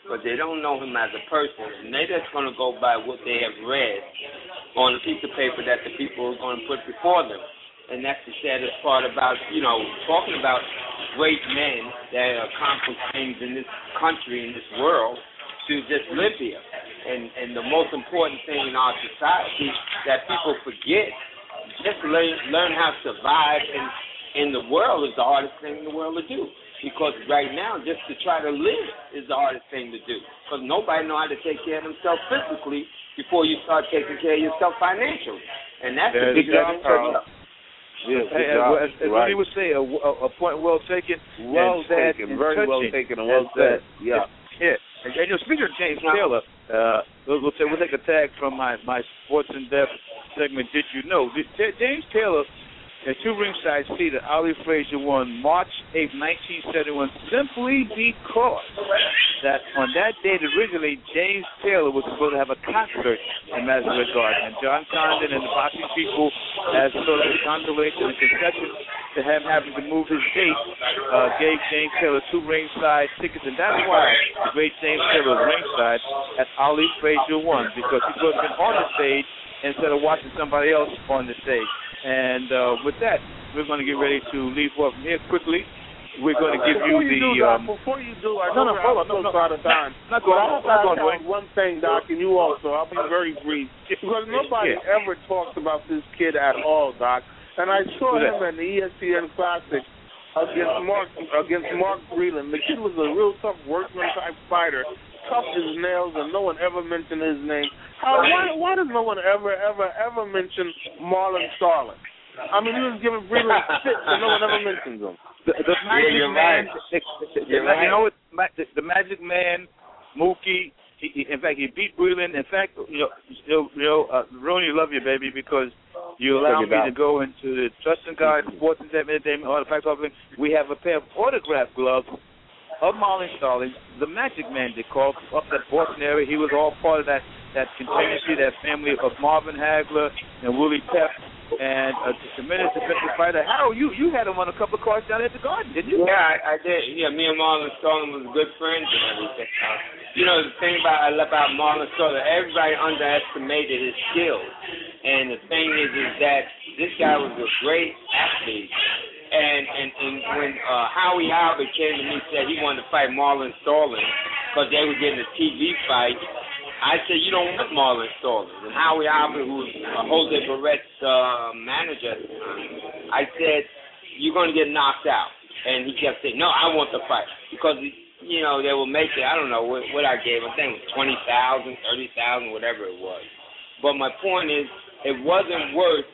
but they don't know him as a person. And they're just going to go by what they have read on a piece of paper that the people are going to put before them. And that's the saddest part about, you know, talking about great men that accomplish things in this country, in this world, to just live here. And and the most important thing in our society that people forget, just learn, learn how to survive in, in the world is the hardest thing in the world to do. Because right now, just to try to live is the hardest thing to do. Because nobody knows how to take care of themselves physically before you start taking care of yourself financially. And that's yeah, the big job. Yes, hey, as, as right. He would say, a, a, a point well taken, well taken, very touching. well taken, and well said. Yeah, yeah. And, and you know, speaking of James Taylor, uh, we'll, we'll, say, we'll take a tag from my, my Sports in Depth segment. Did you know James Taylor and two ringside seat at Ali Frazier won March eighth, nineteen seventy-one, simply because that on that date originally James Taylor was supposed to have a concert in Madison Square Garden, and John Condon and the boxing people, as sort of a consolation and concession to him having to move his date, uh, gave James Taylor two ringside tickets, and that's why the great James Taylor was ringside at Ali Frazier won, because he could have been on the stage instead of watching somebody else on the stage. And uh, with that, we're going to get ready to leave off from here quickly. We're going to give before you the... You do, um, Doc, before you do, I no, no, hold on, no, no, no. Out of time. Not going, I not going, going one thing, Doc, and you also. I'll be very brief. Because nobody yeah. ever talks about this kid at all, Doc. And I saw him at the E S P N Classic against Mark against Mark Breland. The kid was a real tough workman-type fighter, tough as nails, and no one ever mentioned his name. How, why, why does no one ever, ever, ever mention Marlon Starling? I mean, he was giving Breland shit, and no one ever mentions him. The, the Magic yeah, Man, right. the, the, the, right. you know what? The, the Magic Man, Mookie. He, he, in fact, he beat Breland. In fact, you know, you know, uh, Ronnie, love you, baby, because you allow me to go into the Trust and Guide Sports and Entertainment Artifact Offering. We have a pair of autographed gloves of Marlon Starling, the Magic Man, they call, up that Boston area. He was all part of that that contingency, that family of Marvin Hagler and Willie Pep. And a tremendous defensive fighter. Harold, you, you had him on a couple of cards down at the Garden, didn't you? Yeah, I, I did. Yeah, me and Marlon Starling was good friends and everything. Uh, you know, the thing about about Marlon Starling, everybody underestimated his skills. And the thing is, is that this guy was a great athlete. And and, and when uh, Howie Albert came to me and said he wanted to fight Marlon Starling because they were getting a T V fight, I said, you don't want Marlon Starling. And Howie Albert, who was uh, Jose Barrett's uh, manager at the time, I said, you're going to get knocked out. And he kept saying, no, I want the fight. Because, you know, they will make it, I don't know what, what I gave him. I think it was twenty thousand dollars, thirty thousand dollars, whatever it was. But my point is, it wasn't worth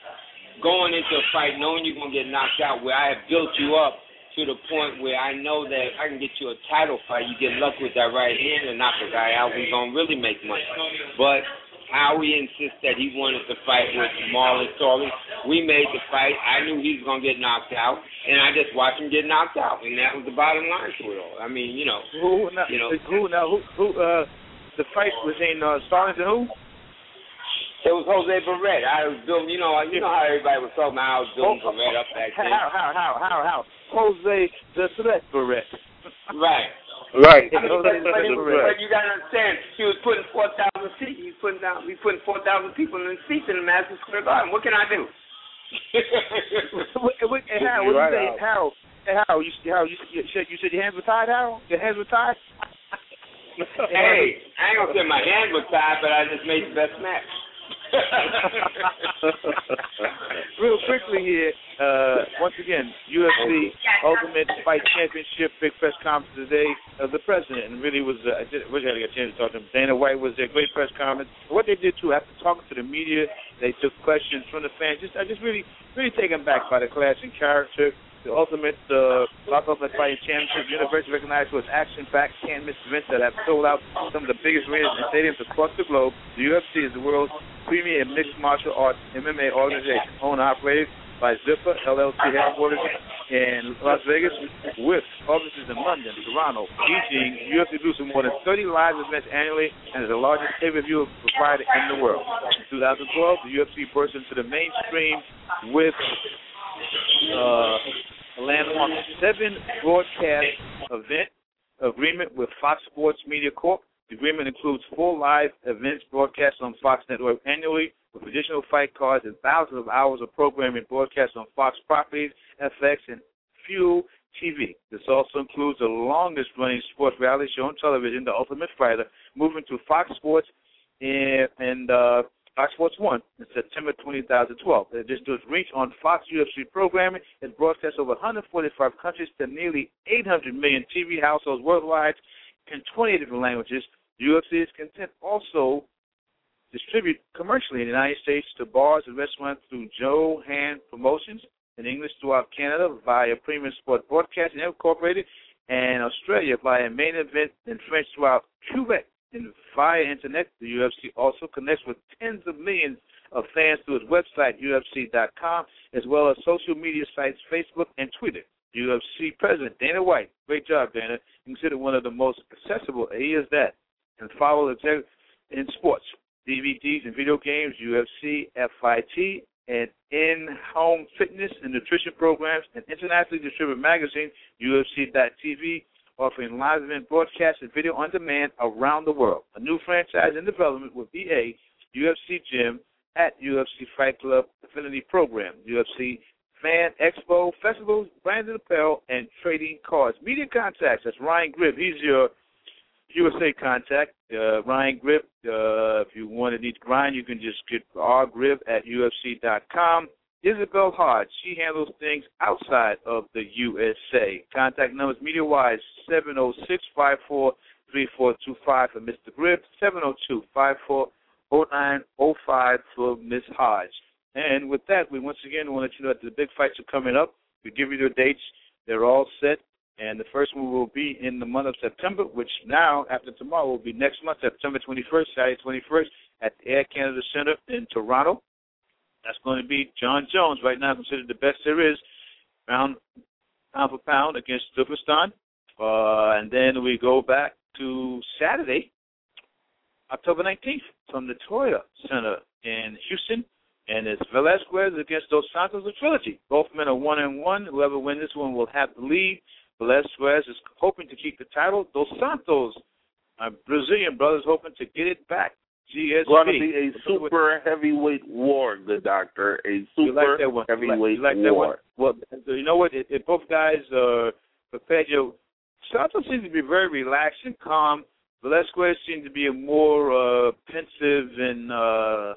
going into a fight knowing you're going to get knocked out, where I have built you up to the point where I know that if I can get you a title fight, you get lucky with that right hand and knock the guy out, we're going to really make money. But Howie insists that he wanted to fight with Marlon Starling. We made the fight. I knew he was going to get knocked out, and I just watched him get knocked out, and that was the bottom line to it all. I mean, you know. Who now? You know, who now? Who? who uh, the fight was in uh, Starling and who? It was Jose Barrett. I was doing, you know, you know how everybody was talking about I was doing oh, Barrett up back then. How, how, how, how, how? Jose the Threat Barrett. Right. Right. I mean, but, but, it, but you got to understand, he was putting four thousand seats. He's putting down. He's putting four thousand people in the seats in the Madison Square Garden. What can I do? Hey, Harold, what do you say, Harold? Hey, Harold, you, Harold, you, you said you said your hands were tied, Harold. Your hands were tied. Hey, I ain't gonna say my hands were tied, but I just made the best match. Real quickly here, uh, once again, U F C Ultimate Fight Championship big press conference today of the president, and really was uh, I did, wish I had a chance to talk to him. Dana White was there, great press conference. What they did too, after talking to the media, they took questions from the fans. Just I just really really taken back by the class and character. The Ultimate uh, Ultimate Fighting Championship, universally recognized for its action-packed, can't-miss events that have sold out some of the biggest arenas and stadiums across the globe. The U F C is the world's premier mixed martial arts M M A organization, owned and operated by Zipper L L C headquarters in Las Vegas, with offices in London, Toronto, Beijing. U F C produces more than thirty live events annually and is the largest pay-per-view provider in the world. In two thousand twelve, the U F C burst into the mainstream with uh, a landmark seven broadcast event agreement with Fox Sports Media Corp. The agreement includes full live events broadcast on Fox Network annually, with additional fight cards and thousands of hours of programming broadcast on Fox properties, F X, and Fuel T V. This also includes the longest-running sports reality show on television, The Ultimate Fighter, moving to Fox Sports and, and uh, Fox Sports one in September twenty twelve. In addition to its reach on Fox U F C programming, it broadcasts over one hundred forty-five countries to nearly eight hundred million T V households worldwide in twenty different languages. U F C is content also distribute commercially in the United States to bars and restaurants through Joe Hand Promotions, in English throughout Canada via Premium Sport Broadcasting Incorporated, and Australia via Main Event, and French throughout Quebec. And via Internet, the U F C also connects with tens of millions of fans through its website, U F C dot com, as well as social media sites Facebook and Twitter. U F C President Dana White, great job, Dana, considered one of the most accessible, he is that, and follow in sports, D V Ds and video games, U F C, F I T, and in-home fitness and nutrition programs, and internationally distributed magazine, U F C dot T V, offering live event broadcasts and video on demand around the world. A new franchise in development with E A, U F C Gym, at U F C Fight Club Affinity Program, U F C Fan Expo, festivals, branded apparel, and trading cards. Media contacts, that's Ryan Gribb. He's your U S A contact. Uh, Ryan Gribb, uh, if you want to need to grind, you can just get R Gribb at U F C dot com. Isabel Hodge, she handles things outside of the U S A. Contact numbers media-wise, seven oh six, five four three four two five for Mister Gribb, seven oh two, five four oh nine oh five for Miz Hodge. And with that, we once again want to let you know that the big fights are coming up. We give you the dates. They're all set. And the first one will be in the month of September, which now, after tomorrow, will be next month, September twenty-first, Saturday twenty-first, at the Air Canada Center in Toronto. That's going to be John Jones, right now considered the best there is, pound, pound for pound against Superstar. Uh, and then we go back to Saturday, October nineteenth, from the Toyota Center in Houston. And it's Velasquez against Dos Santos, a trilogy. Both men are one and one. Whoever wins this one will have the lead. Velasquez is hoping to keep the title. Dos Santos, our Brazilian brothers, hoping to get it back. G S P. Going to be a super heavyweight war, good doctor. A super like heavyweight you like, you like war. Well, you know what? If, if both guys are prepared, you know, Santos seems to be very relaxed and calm. Velasquez seems to be a more uh, pensive and uh,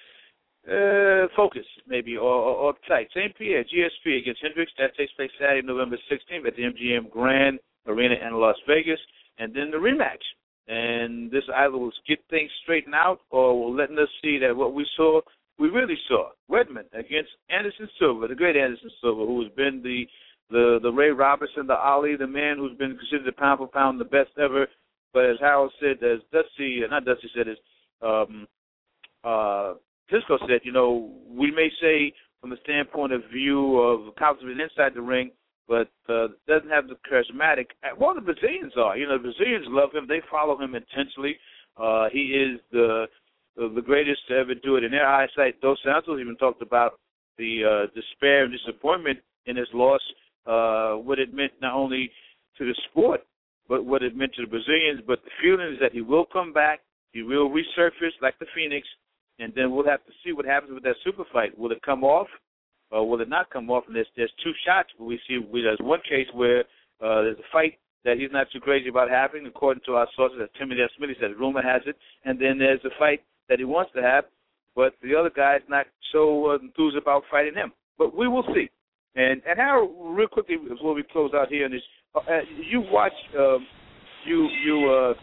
uh, focused, maybe, or, or, or tight. Saint Pierre, G S P against Hendricks. That takes place Saturday, November sixteenth at the M G M Grand Arena in Las Vegas. And then the rematch. And this either will get things straightened out or will letting us see that what we saw, we really saw. Redmond against Anderson Silva, the great Anderson Silva, who has been the the, the Ray Robertson, the Ali, the man who's been considered the pound for pound the best ever. But as Harold said, as Dusty, not Dusty said, as um, uh, Tisco said, you know, we may say from the standpoint of view of confidence inside the ring, but uh, doesn't have the charismatic. Well, the Brazilians are. You know, the Brazilians love him. They follow him intensely. Uh, he is the, the the greatest to ever do it. In their eyesight, Dos Santos even talked about the uh, despair and disappointment in his loss, uh, what it meant not only to the sport, but what it meant to the Brazilians. But the feeling is that he will come back. He will resurface like the Phoenix, and then we'll have to see what happens with that super fight. Will it come off? Or will it not come off? And there's, there's two shots. We see we, there's one case where uh, there's a fight that he's not too crazy about having, according to our sources, as Timothy F. Smitty said, rumor has it. And then there's a fight that he wants to have, but the other guy's not so uh, enthused about fighting him. But we will see. And and Harold, real quickly before we close out here, on this, uh, you watch um, you you uh,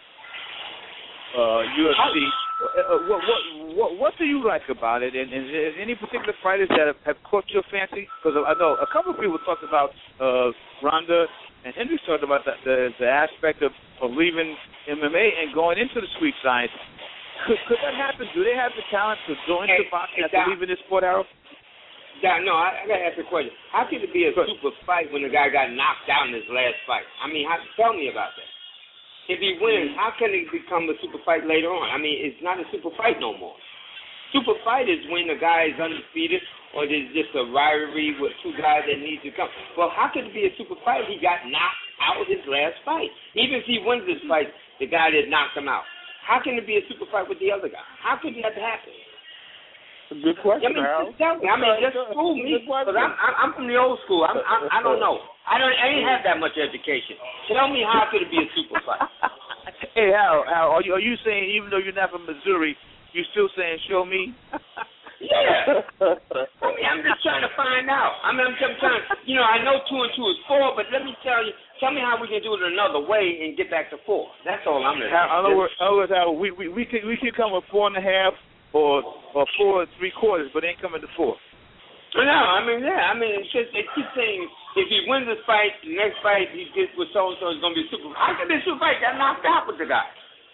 uh, U F C. Uh, what, what what what do you like about it? And, and is there any particular fighters that have, have caught your fancy? Because I know a couple of people talked about uh, Ronda, and Hendricks talked about the, the the aspect of, of leaving M M A and going into the sweet science. Could could that happen? Do they have the talent to go into hey, boxing hey, after leaving this sport, Harold? Yeah, no, I, I got to ask you a question. How could it be a Good. super fight when the guy got knocked out in his last fight? I mean, how, tell me about that. If he wins, how can it become a super fight later on? I mean, it's not a super fight no more. Super fight is when the guy is undefeated or there's just a rivalry with two guys that need to come. Well, how could it be a super fight if he got knocked out his last fight. Even if he wins this fight, the guy that knocked him out. How can it be a super fight with the other guy? How could that happen? Good question, I mean, Harold. just tell me. I mean, just school me, because I'm, I'm I'm from the old school. I'm, I'm I don't know. I don't. I ain't have that much education. Tell me how could it be a super fight? Hey, Al, Al, are you are you saying even though you're not from Missouri, you still saying show me? Yeah. I mean, I'm just trying to find out. I mean, I'm just trying. You know, I know two and two is four, but let me tell you. Tell me how we can do it another way and get back to four. That's all I'm saying. In other words, Al, we we we can we can come with four and a half. Or or four and three quarters, but ain't coming to four. No, I mean, yeah, I mean, it's just they keep saying if he wins this fight, the next fight he gets with so and so is gonna be super. How can this super fight got knocked out with the guy?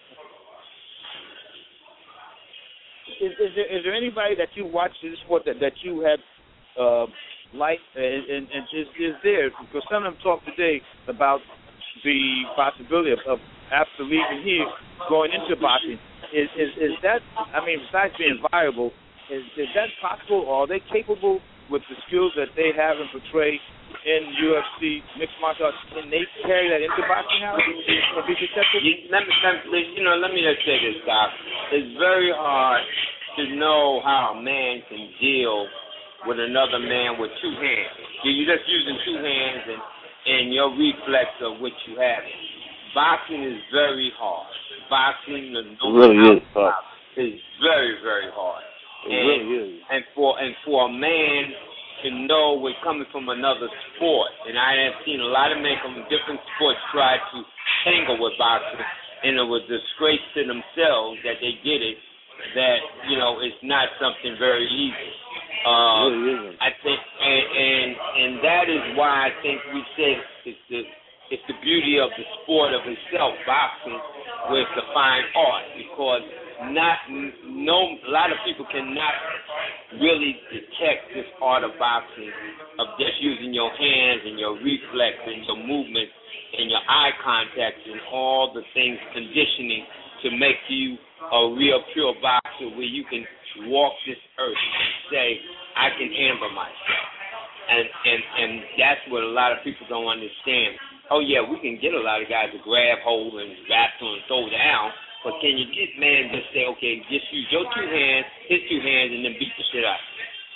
Is, is there is there anybody that you watch this sport that that you have uh, liked and, and, and is is there? Because some of them talk today about the possibility of, of after leaving here going into boxing. Is, is is that, I mean, besides being viable, is, is that possible, or are they capable with the skills that they have and portray in U F C, mixed martial arts? Can they carry that into boxing now and be successful? You, let me, let me, you know, let me just say this, Doc. It's very hard to know how a man can deal with another man with two hands. You're just using two hands and, and your reflex of what you have. Boxing is very hard. Boxing, the no really is, is very, very hard. It and, really is. And for and for a man to know we're coming from another sport, and I have seen a lot of men from different sports try to tangle with boxing, and it was a disgrace to themselves that they did it. That you know, it's not something very easy. Um, it really isn't. I think, and, and and that is why I think we said it's the it's the beauty of the sport of itself, boxing, where it's a fine art, because not no a lot of people cannot really detect this art of boxing, of just using your hands and your reflex and your movement and your eye contact and all the things conditioning to make you a real pure boxer, where you can walk this earth and say, I can handle myself. And and and that's what a lot of people don't understand. Oh, yeah, we can get a lot of guys to grab hold and wrestle and throw down, but can you get man just say, okay, just use your two hands, his two hands, and then beat the shit out?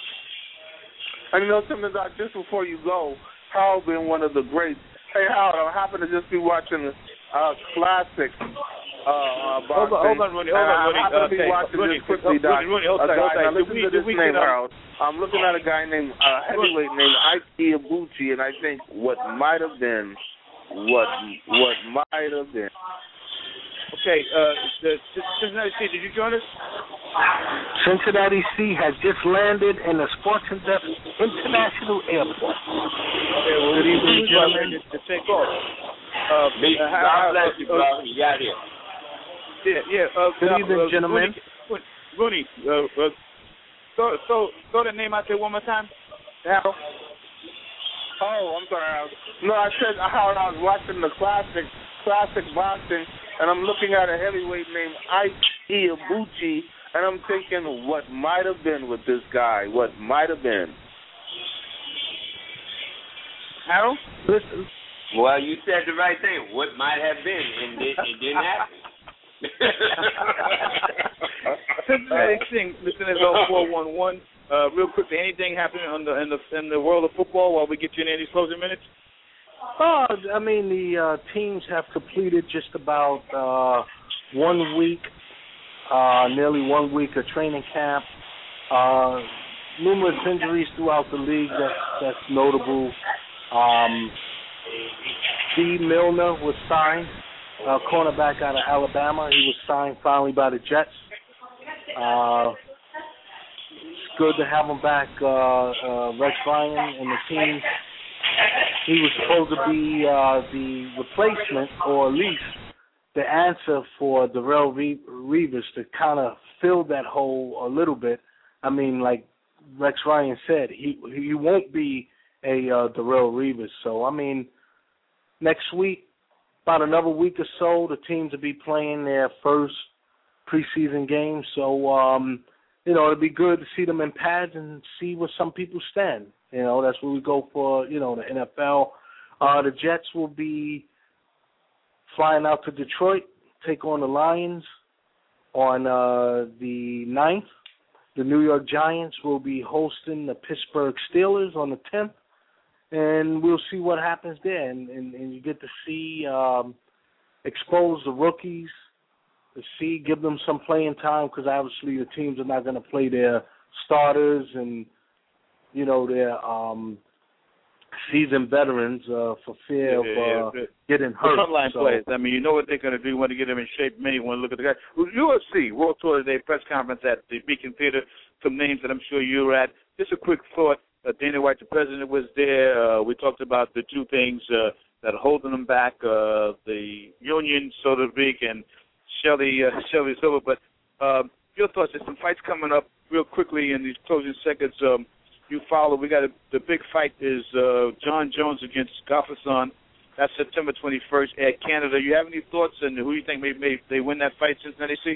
And you know something, Doc, just before you go, Harold being one of the greats. Hey, Harold, I happen to just be watching a uh, classic uh, boxing. Hold on, hold on, Rooney, hold on, Rooney. I happen to be okay. watching Rooney, this quickly, Doc. Rooney, hold a tight, guy, hold tight. now listen we, to this we name, can, Harold. I'm looking at a guy named a uh, heavyweight named Ike Iwabuchi, and I think what might have been, what what might have been. Okay, uh, the Cincinnati C, did you join us? Cincinnati C has just landed in the Sports and Depth International Airport. Okay, well, good evening, gentlemen. To take off. Uh, Me, uh, God how, bless you, uh, bro. You got here. Yeah, yeah. Uh, Good uh, evening, uh, gentlemen. Rooney, Rooney uh, uh, throw, throw, throw the name out there one more time. Harold. Oh, I'm sorry, Harold. No, I said Harold, I was watching the classic, classic boxing, and I'm looking at a heavyweight named Ike Iwabuchi, and I'm thinking, what might have been with this guy? What might have been? Harold? Listen. Well, you said the right thing. What might have been, and it, it didn't happen. Cincinnati Sing, listeners on four one one. Uh, real quickly, anything happening on the in the in the world of football while we get you in these closing minutes? Oh, I mean, the uh, teams have completed just about uh, one week, uh, nearly one week of training camp. Uh, numerous injuries throughout the league that's, that's notable. Um, Steve Milner was signed, uh, cornerback out of Alabama. He was signed finally by the Jets. Uh, it's good to have him back, uh, uh, Rex Ryan and the team. He was supposed to be uh, the replacement, or at least the answer for Darrelle Revis to kind of fill that hole a little bit. I mean, like Rex Ryan said, he he won't be a uh, Darrelle Revis. So, I mean, next week, about another week or so, the teams will be playing their first preseason game. So, um, you know, it'll be good to see them in pads and see where some people stand. You know, that's where we go for, you know, the N F L Uh, the Jets will be flying out to Detroit, take on the Lions on uh, the ninth. The New York Giants will be hosting the Pittsburgh Steelers on the tenth. And we'll see what happens there. And, and, and you get to see, um, expose the rookies, to see, give them some playing time, because obviously the teams are not going to play their starters and, you know, their um, seasoned veterans uh, for fear of uh, yeah, yeah. getting hurt. The frontline so. players. I mean, you know what they're going to do. You want to get them in shape. Many want to look at the guys. U F C World Tour Today press conference at the Beacon Theater. Some names that I'm sure you were at. Just a quick thought. Uh, Dana White, the president, was there. Uh, we talked about the two things uh, that are holding them back: uh, the union, so to speak, and Shelly uh, Shelly Silver. But uh, your thoughts? There's some fights coming up real quickly in these closing seconds. Um, you follow. We got a, the big fight is uh, John Jones against Gustafsson. That's September twenty-first at Canada. You have any thoughts on who you think may, may they win that fight since N A C?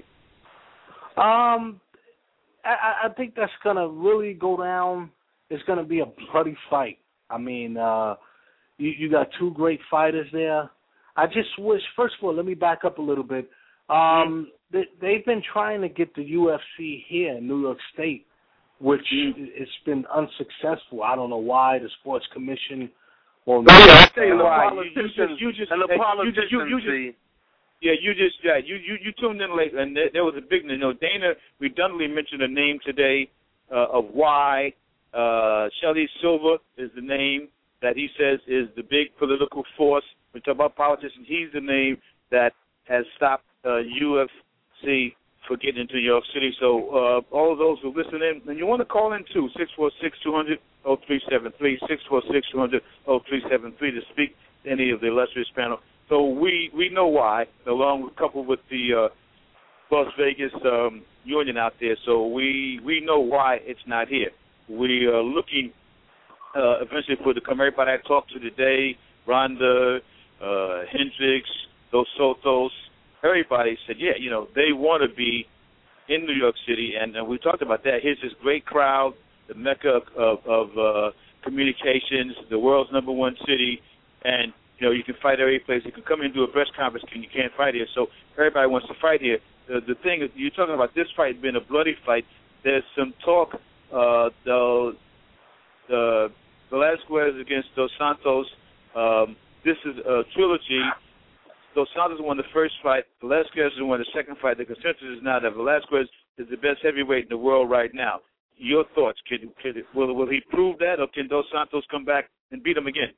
Um, I, I think that's gonna really go down. It's gonna be a bloody fight. I mean, uh, you, you got two great fighters there. I just wish. First of all, let me back up a little bit. Um, they, they've been trying to get the U F C here in New York State, which it's been unsuccessful. I don't know why the Sports Commission. Well, oh, yeah, I'll tell you why. You, you, just, you just, and the hey, politicians, you just, you, you just, yeah, you just, yeah, you, you, you tuned in late, and there, there was a big, you know, Dana redundantly mentioned a name today uh, of why uh, Shelly Silver is the name that he says is the big political force. We talk about politicians. He's the name that has stopped uh, U F C for getting into New York City. So uh, all of those who listen in, and you want to call in too, six four six, two hundred, oh three seven three, six four six, two hundred, oh three seven three to speak to any of the illustrious panel. So we, we know why, along with coupled with the uh, Las Vegas um, union out there. So we we know why it's not here. We are looking uh, eventually for the come everybody I talked to today, Ronda, uh, Hendricks, Dos Sotos. Everybody said, yeah, you know, they want to be in New York City, and, and we talked about that. Here's this great crowd, the mecca of, of uh, communications, the world's number one city, and, you know, you can fight every place. You can come in and do a press conference, and you can't fight here. So everybody wants to fight here. The, the thing is, you're talking about this fight being a bloody fight. There's some talk, uh, the, the Velasquez against Dos Santos. Um, this is a trilogy. Dos Santos won the first fight. Velasquez won the second fight. The consensus is now that Velasquez is the best heavyweight in the world right now. Your thoughts? Can, can, will, will he prove that, or can Dos Santos come back and beat him again?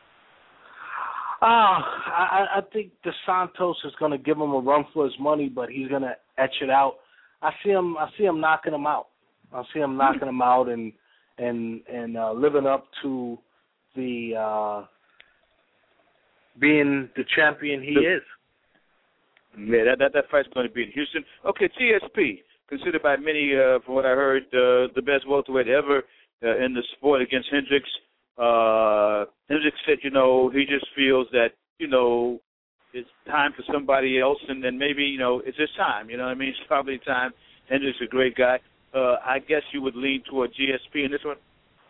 Uh, I, I think Dos Santos is going to give him a run for his money, but he's going to etch it out. I see him. I see him knocking him out. I see him knocking him out and and and uh, living up to the. Uh, being the champion he the, is. Yeah, that, that that fight's going to be in Houston. Okay, T S P, considered by many, uh, from what I heard, uh, the best welterweight ever uh, in the sport against Hendricks. Uh, Hendricks said, you know, he just feels that, you know, it's time for somebody else, and then maybe, you know, it's his time. You know what I mean? It's probably time. Hendricks is a great guy. Uh, I guess you would lean toward G S P in this one?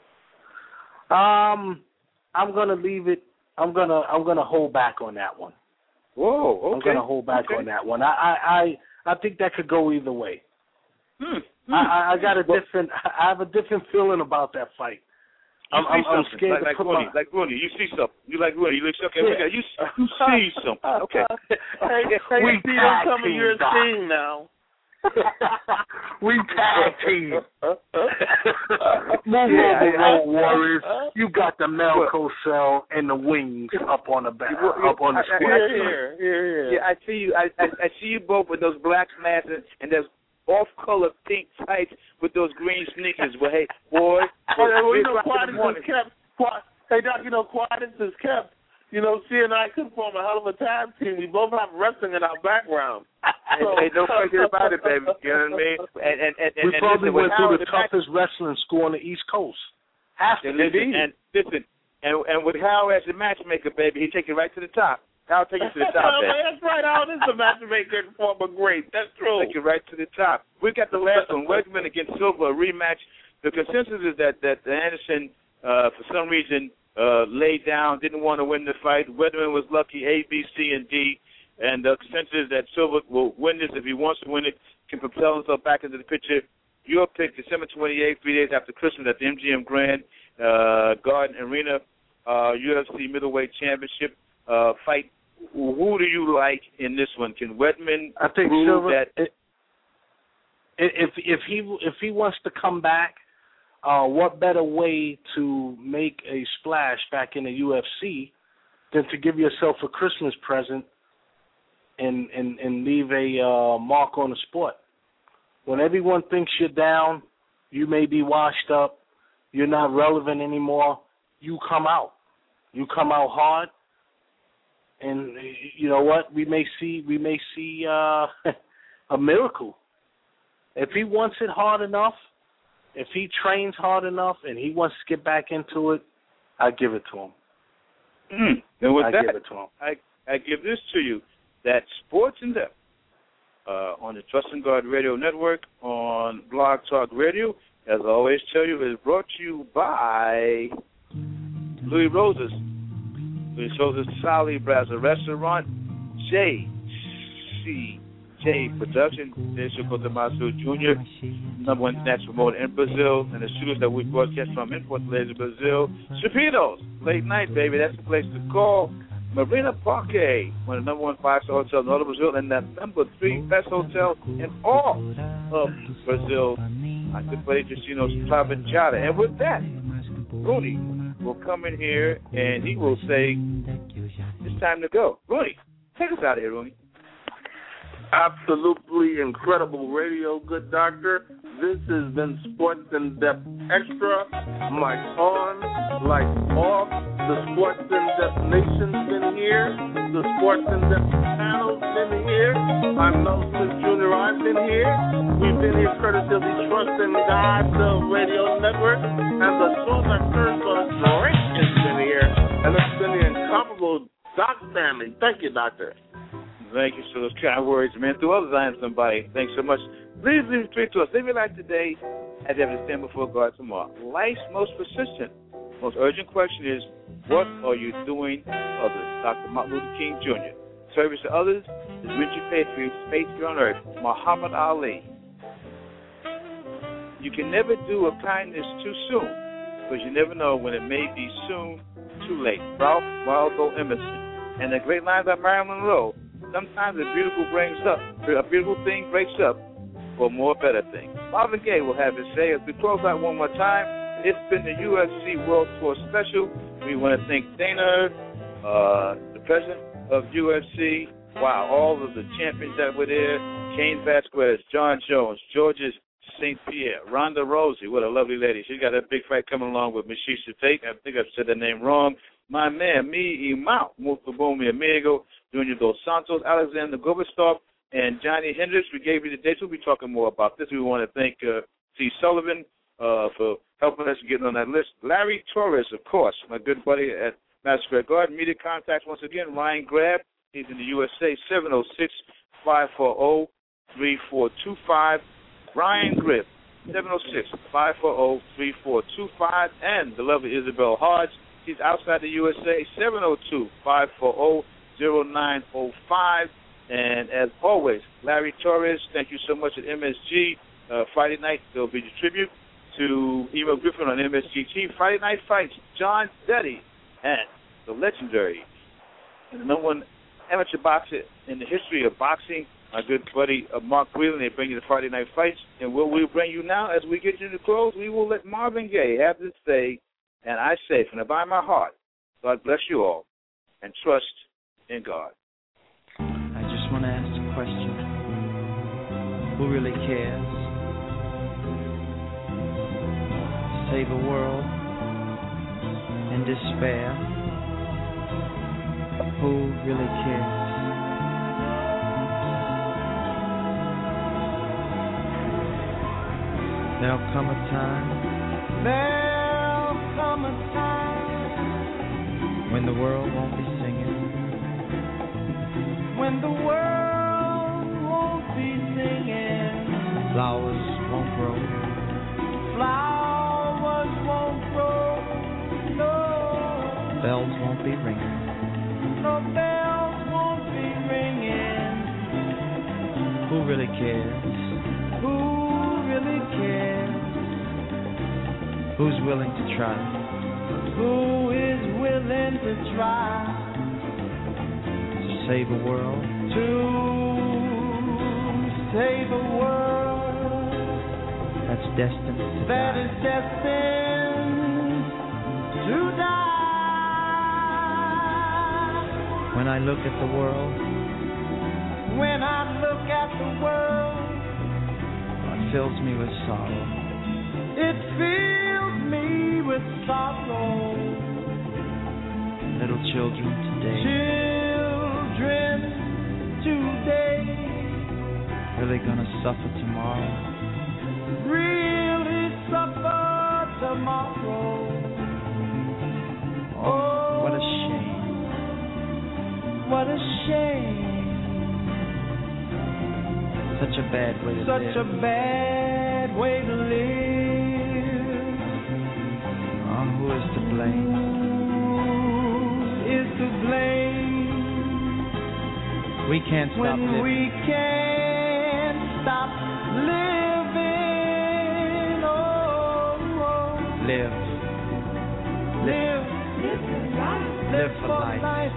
Um, I'm going to leave it. I'm gonna I'm gonna hold back on that one. Whoa, okay. I'm gonna hold back okay. on that one. I, I I I think that could go either way. Hmm. Hmm. I, I got a different. I have a different feeling about that fight. I'm, I'm, I'm scared like, to like put Rooney, my... like Rooney. You see something. You like Rooney. You look okay. Yeah. You, you see something. Okay. Hey, hey, we see tag some of team, your Doc. team now. we tag team. Move yeah, over, yeah. Road Warriors. You got the Melco cell and the wings up on the back, up on the square. Here, here, here. Yeah, I see you. I, I I see you both with those black masks and, and those off-color pink tights with those green sneakers. But hey, boy, Hey, well, you know, quiet Quadis is kept. Quad, hey, Doc, you know, Quadis is kept. You know, she and I could form a hell of a tag team. We both have wrestling in our background. So, hey, no question about it, baby. You know what I mean? And, and, and, we and probably listen, went through the Howard, toughest wrestling school on the East Coast. Have to and listen, and listen, and, and with Howard as the matchmaker, baby, he take you right to the top. Howard take you to the top, baby. That's right. Howard is the matchmaker and former great. That's true. Take you right to the top. We got the last one, Wegman against Silva, a rematch. The consensus is that that Anderson, uh, for some reason, uh, laid down, didn't want to win the fight. Weatherman was lucky, A, B, C, and D. And the consensus is that Silva will win this. If he wants to win it, can propel himself back into the picture. Your pick, December twenty-eighth, three days after Christmas at the M G M Grand uh, Garden Arena, uh, U F C middleweight championship uh, fight. Who do you like in this one? Can Weidman I think prove Silva, that? It, if if he if he wants to come back, uh, what better way to make a splash back in the U F C than to give yourself a Christmas present and and, and leave a uh, mark on the sport? When everyone thinks you're down, you may be washed up, you're not relevant anymore, you come out. You come out hard, and you know what? We may see we may see uh, a miracle. If he wants it hard enough, if he trains hard enough, and he wants to get back into it, I give it to him. Mm. And with I that, give it to him. I, I give this to you, that Sports in Depth uh, on the Trust and Guard Radio Network, on Blog Talk Radio, as I always tell you, is brought to you by Louis Rose's. Louis Rose's Sally Braza Restaurant, J C J Production, Jason Damaso Junior, number one international promoter in Brazil, and the studios that we broadcast from in Fortaleza, Brazil. Chapitos, late night, baby, that's the place to call. Marina Parque, one of the number one five-star hotels in all of Brazil, and the number three best hotel in all of Brazil. I could play Casinos Clavanjada. And with that, Rooney will come in here and he will say, it's time to go. Rooney, take us out of here, Rooney. Absolutely incredible radio, good doctor. This has been Sports in Depth Extra. Mike on, light off. The Sports in Depth Nation's been here. The Sports in Depth panel's been here. I'm Nelson Junior I've been here. We've been here courtesy of the Trust in God the Radio Network, and the source I first was Rick has been here, and it's been the incomparable Doc Stanley. Thank you, Doctor. Thank you for those kind words, man. Through others, I am somebody. Thanks so much. Please leave a tweet to us. Live your life today as you have to stand before God tomorrow. Life's most persistent, most urgent question is, what are you doing for others? Doctor Martin Luther King Junior Service to others is meant you pay for your faith here on earth. Muhammad Ali. You can never do a kindness too soon, because you never know when it may be soon too late. Ralph Waldo Emerson. And the great lines by Marilyn Monroe. Sometimes a beautiful brings up, a beautiful thing breaks up for a more better thing. Marvin Gaye will have his say as we close out one more time. It's been the U F C World Tour Special. We want to thank Dana, uh, the president of U F C. Wow, all of the champions that were there. Cain Vasquez, John Jones, Georges Saint Pierre, Ronda Rousey. What a lovely lady. She got a big fight coming along with Mishisha Tate. I think I've said the name wrong. My man, me, Imao, Mutubomi Amigo, Junior Dos Santos, Alexander Gobestov, and Johnny Hendricks. We gave you the dates. We'll be talking more about this. We want to thank uh, T. Sullivan uh, for helping us get on that list. Larry Torres, of course, my good buddy at Madison Square Garden. Media contacts, once again, Ryan Grab. He's in the U S A, seven oh six, five four oh, three four two five. Ryan Grib, seven oh six, five four oh, three four two five. And the lovely Isabel Hodge. He's outside the U S A, seven oh two, five four oh, oh nine oh five. And as always, Larry Torres, thank you so much at M S G. Uh, Friday night, there'll be the tribute to Emo Griffin on M S G T. Friday Night Fights, John Detty and the legendary and the number one amateur boxer in the history of boxing, my good buddy uh, Mark Whelan. They bring you the Friday Night Fights. And what we'll bring you now, as we get you to close, we will let Marvin Gaye have this say. And I say, from the bottom of my heart, God bless you all, and trust in God. I just want to ask a question. Who really cares? Save a world in despair. Who really cares? There'll come a time. There'll come a time when the world won't be singing. When the world won't be singing. Flowers won't grow. Flowers won't grow. No. bells won't be ringing. No bells won't be ringing. Who really cares? Who really cares? Who's willing to try? Who is willing to try to save a world? To save a world that's destined to that die. is destined to die. When I look at the world, when I look at the world, it fills me with sorrow. It fills me with sorrow. Little children today. Children today. Really gonna suffer tomorrow. Really suffer tomorrow. Oh, what a shame. What a shame. Such a bad way to Such live. Such a bad way to live. Oh, who is to blame? Who is to blame? We can't stop when living. we can't stop living. Oh, oh. Live. Live. Live, live, live for life. life.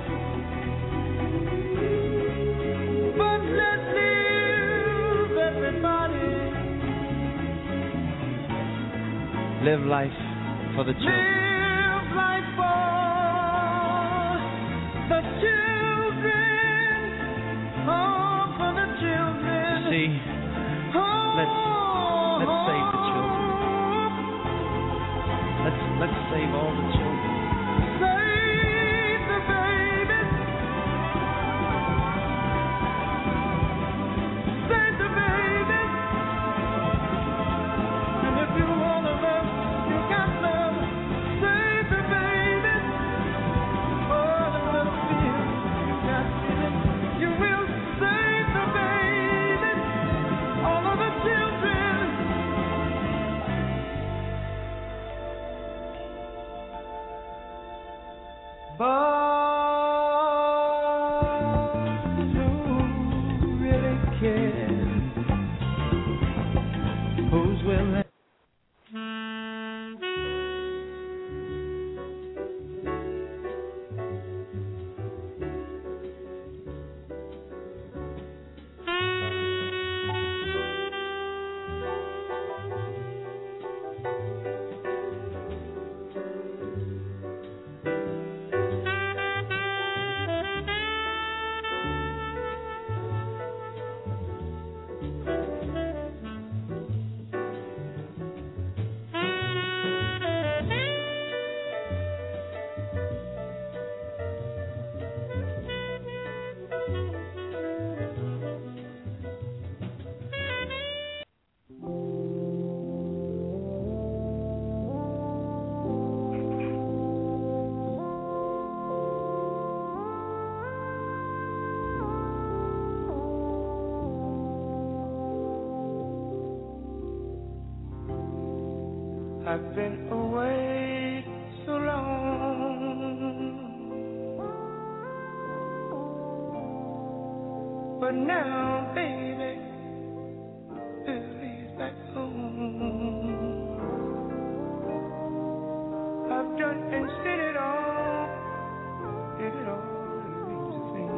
But let's live, everybody. Live life for the children. Live life for the children. Oh, for the children. See, oh, let's let's save the children. Let's let's save all the children. Save the babies. Save the babies. And if you wanna love, you got love. Save the babies. Oh, the little fear you got feeling. You will save the babies. All of the children. But who really cares? Who's willing? I've been away so long, but now, baby, Billy's back home. I've done and said it all, did it all, it means a thing.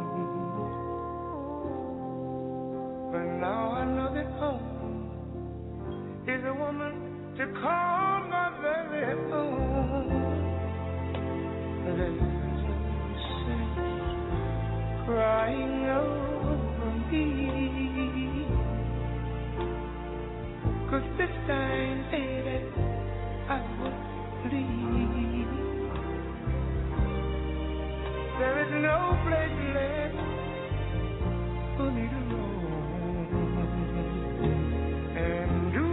But now I know that home is a woman to call my very own. There's a saint crying over me, 'cause this time, baby, I will leave. There is no place left for me to roam. And do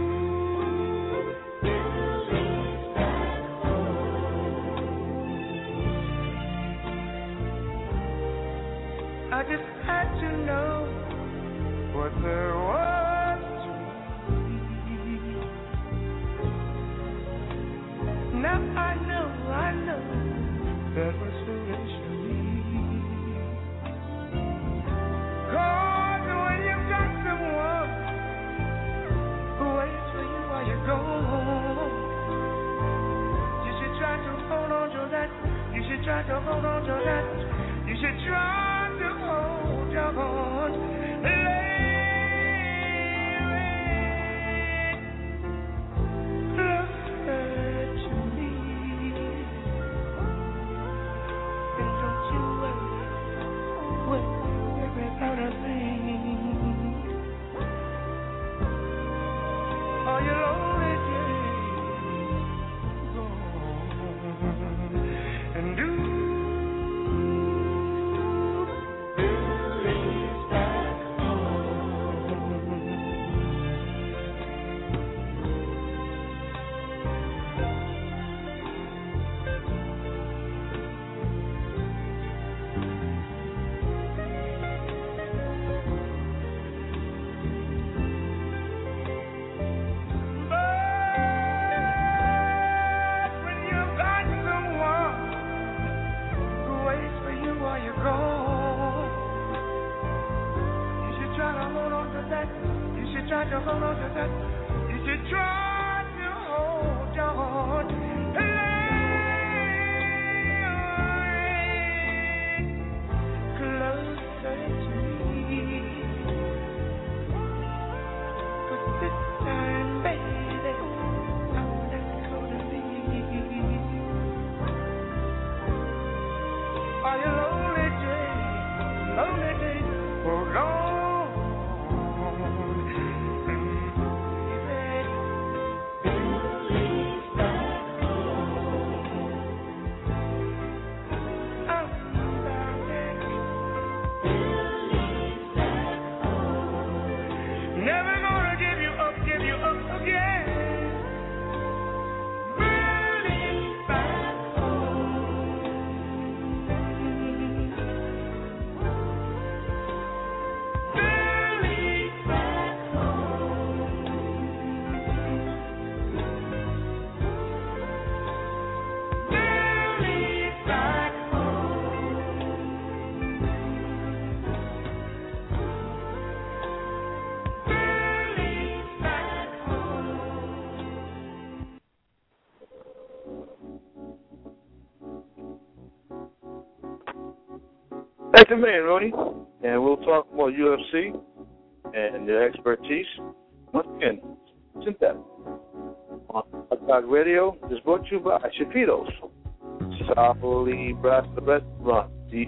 I just had to know what there was to be. Now I know, I know that was foolish to me. Cause when you've got someone who waits for you while you're gone, you should try to hold on to that. You should try to hold on to that. You should try to hold on. Thank you, man, Ronnie. And we'll talk more U F C and their expertise. Once again, it's that on Talk Radio is brought to you by Shapitos, Southly Brass the Restaurant, the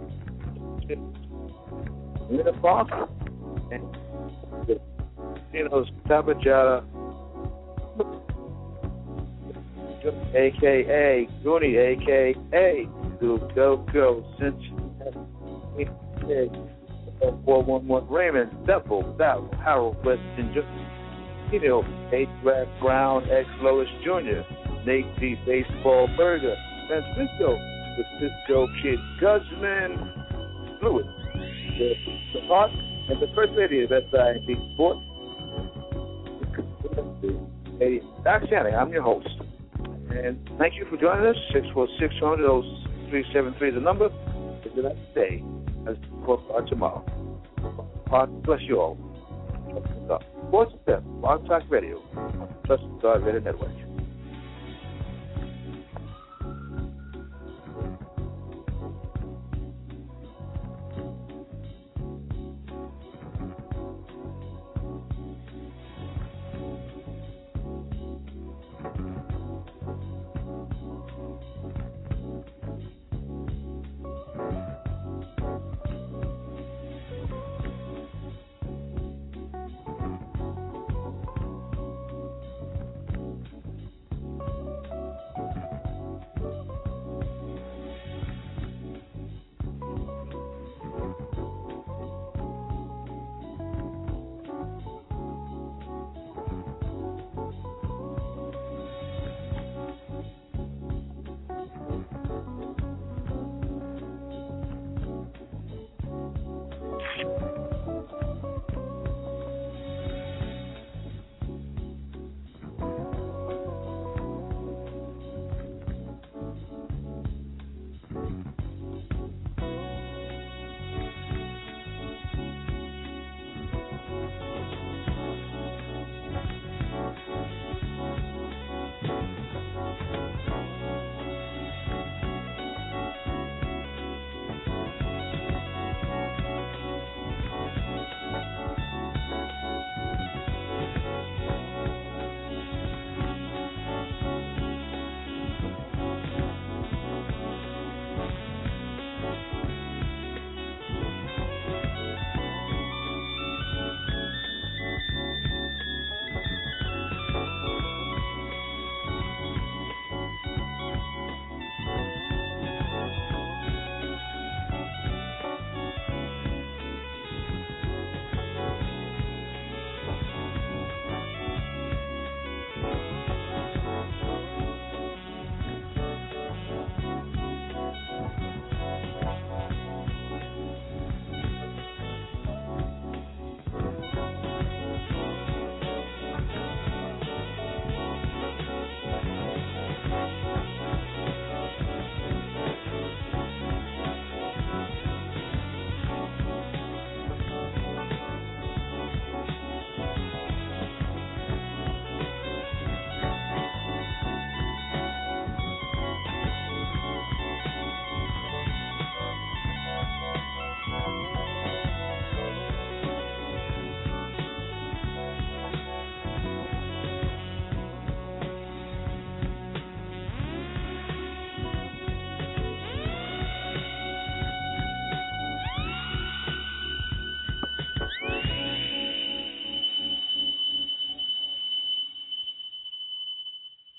Minute Park, and the Shapitos Tabajara, a k a. Goonie, a k a. Go, go, go, since four one one Raymond, Devil, Devil, Harold Weston, you know, H. Brad Brown, X. Lois Junior, Nate D. Baseball Burger, Francisco, the Cisco Kid, Guzman, Lewis, the, the Hawk, and the First Lady of S I N D Sports. Hey, Doc Shannon, I'm your host. And thank you for joining us. six four six, one hundred, three seven three is the number. Visit us today. As for tomorrow. God bless you all. Sports Step, Blog Talk Radio, Plus God Radio Network.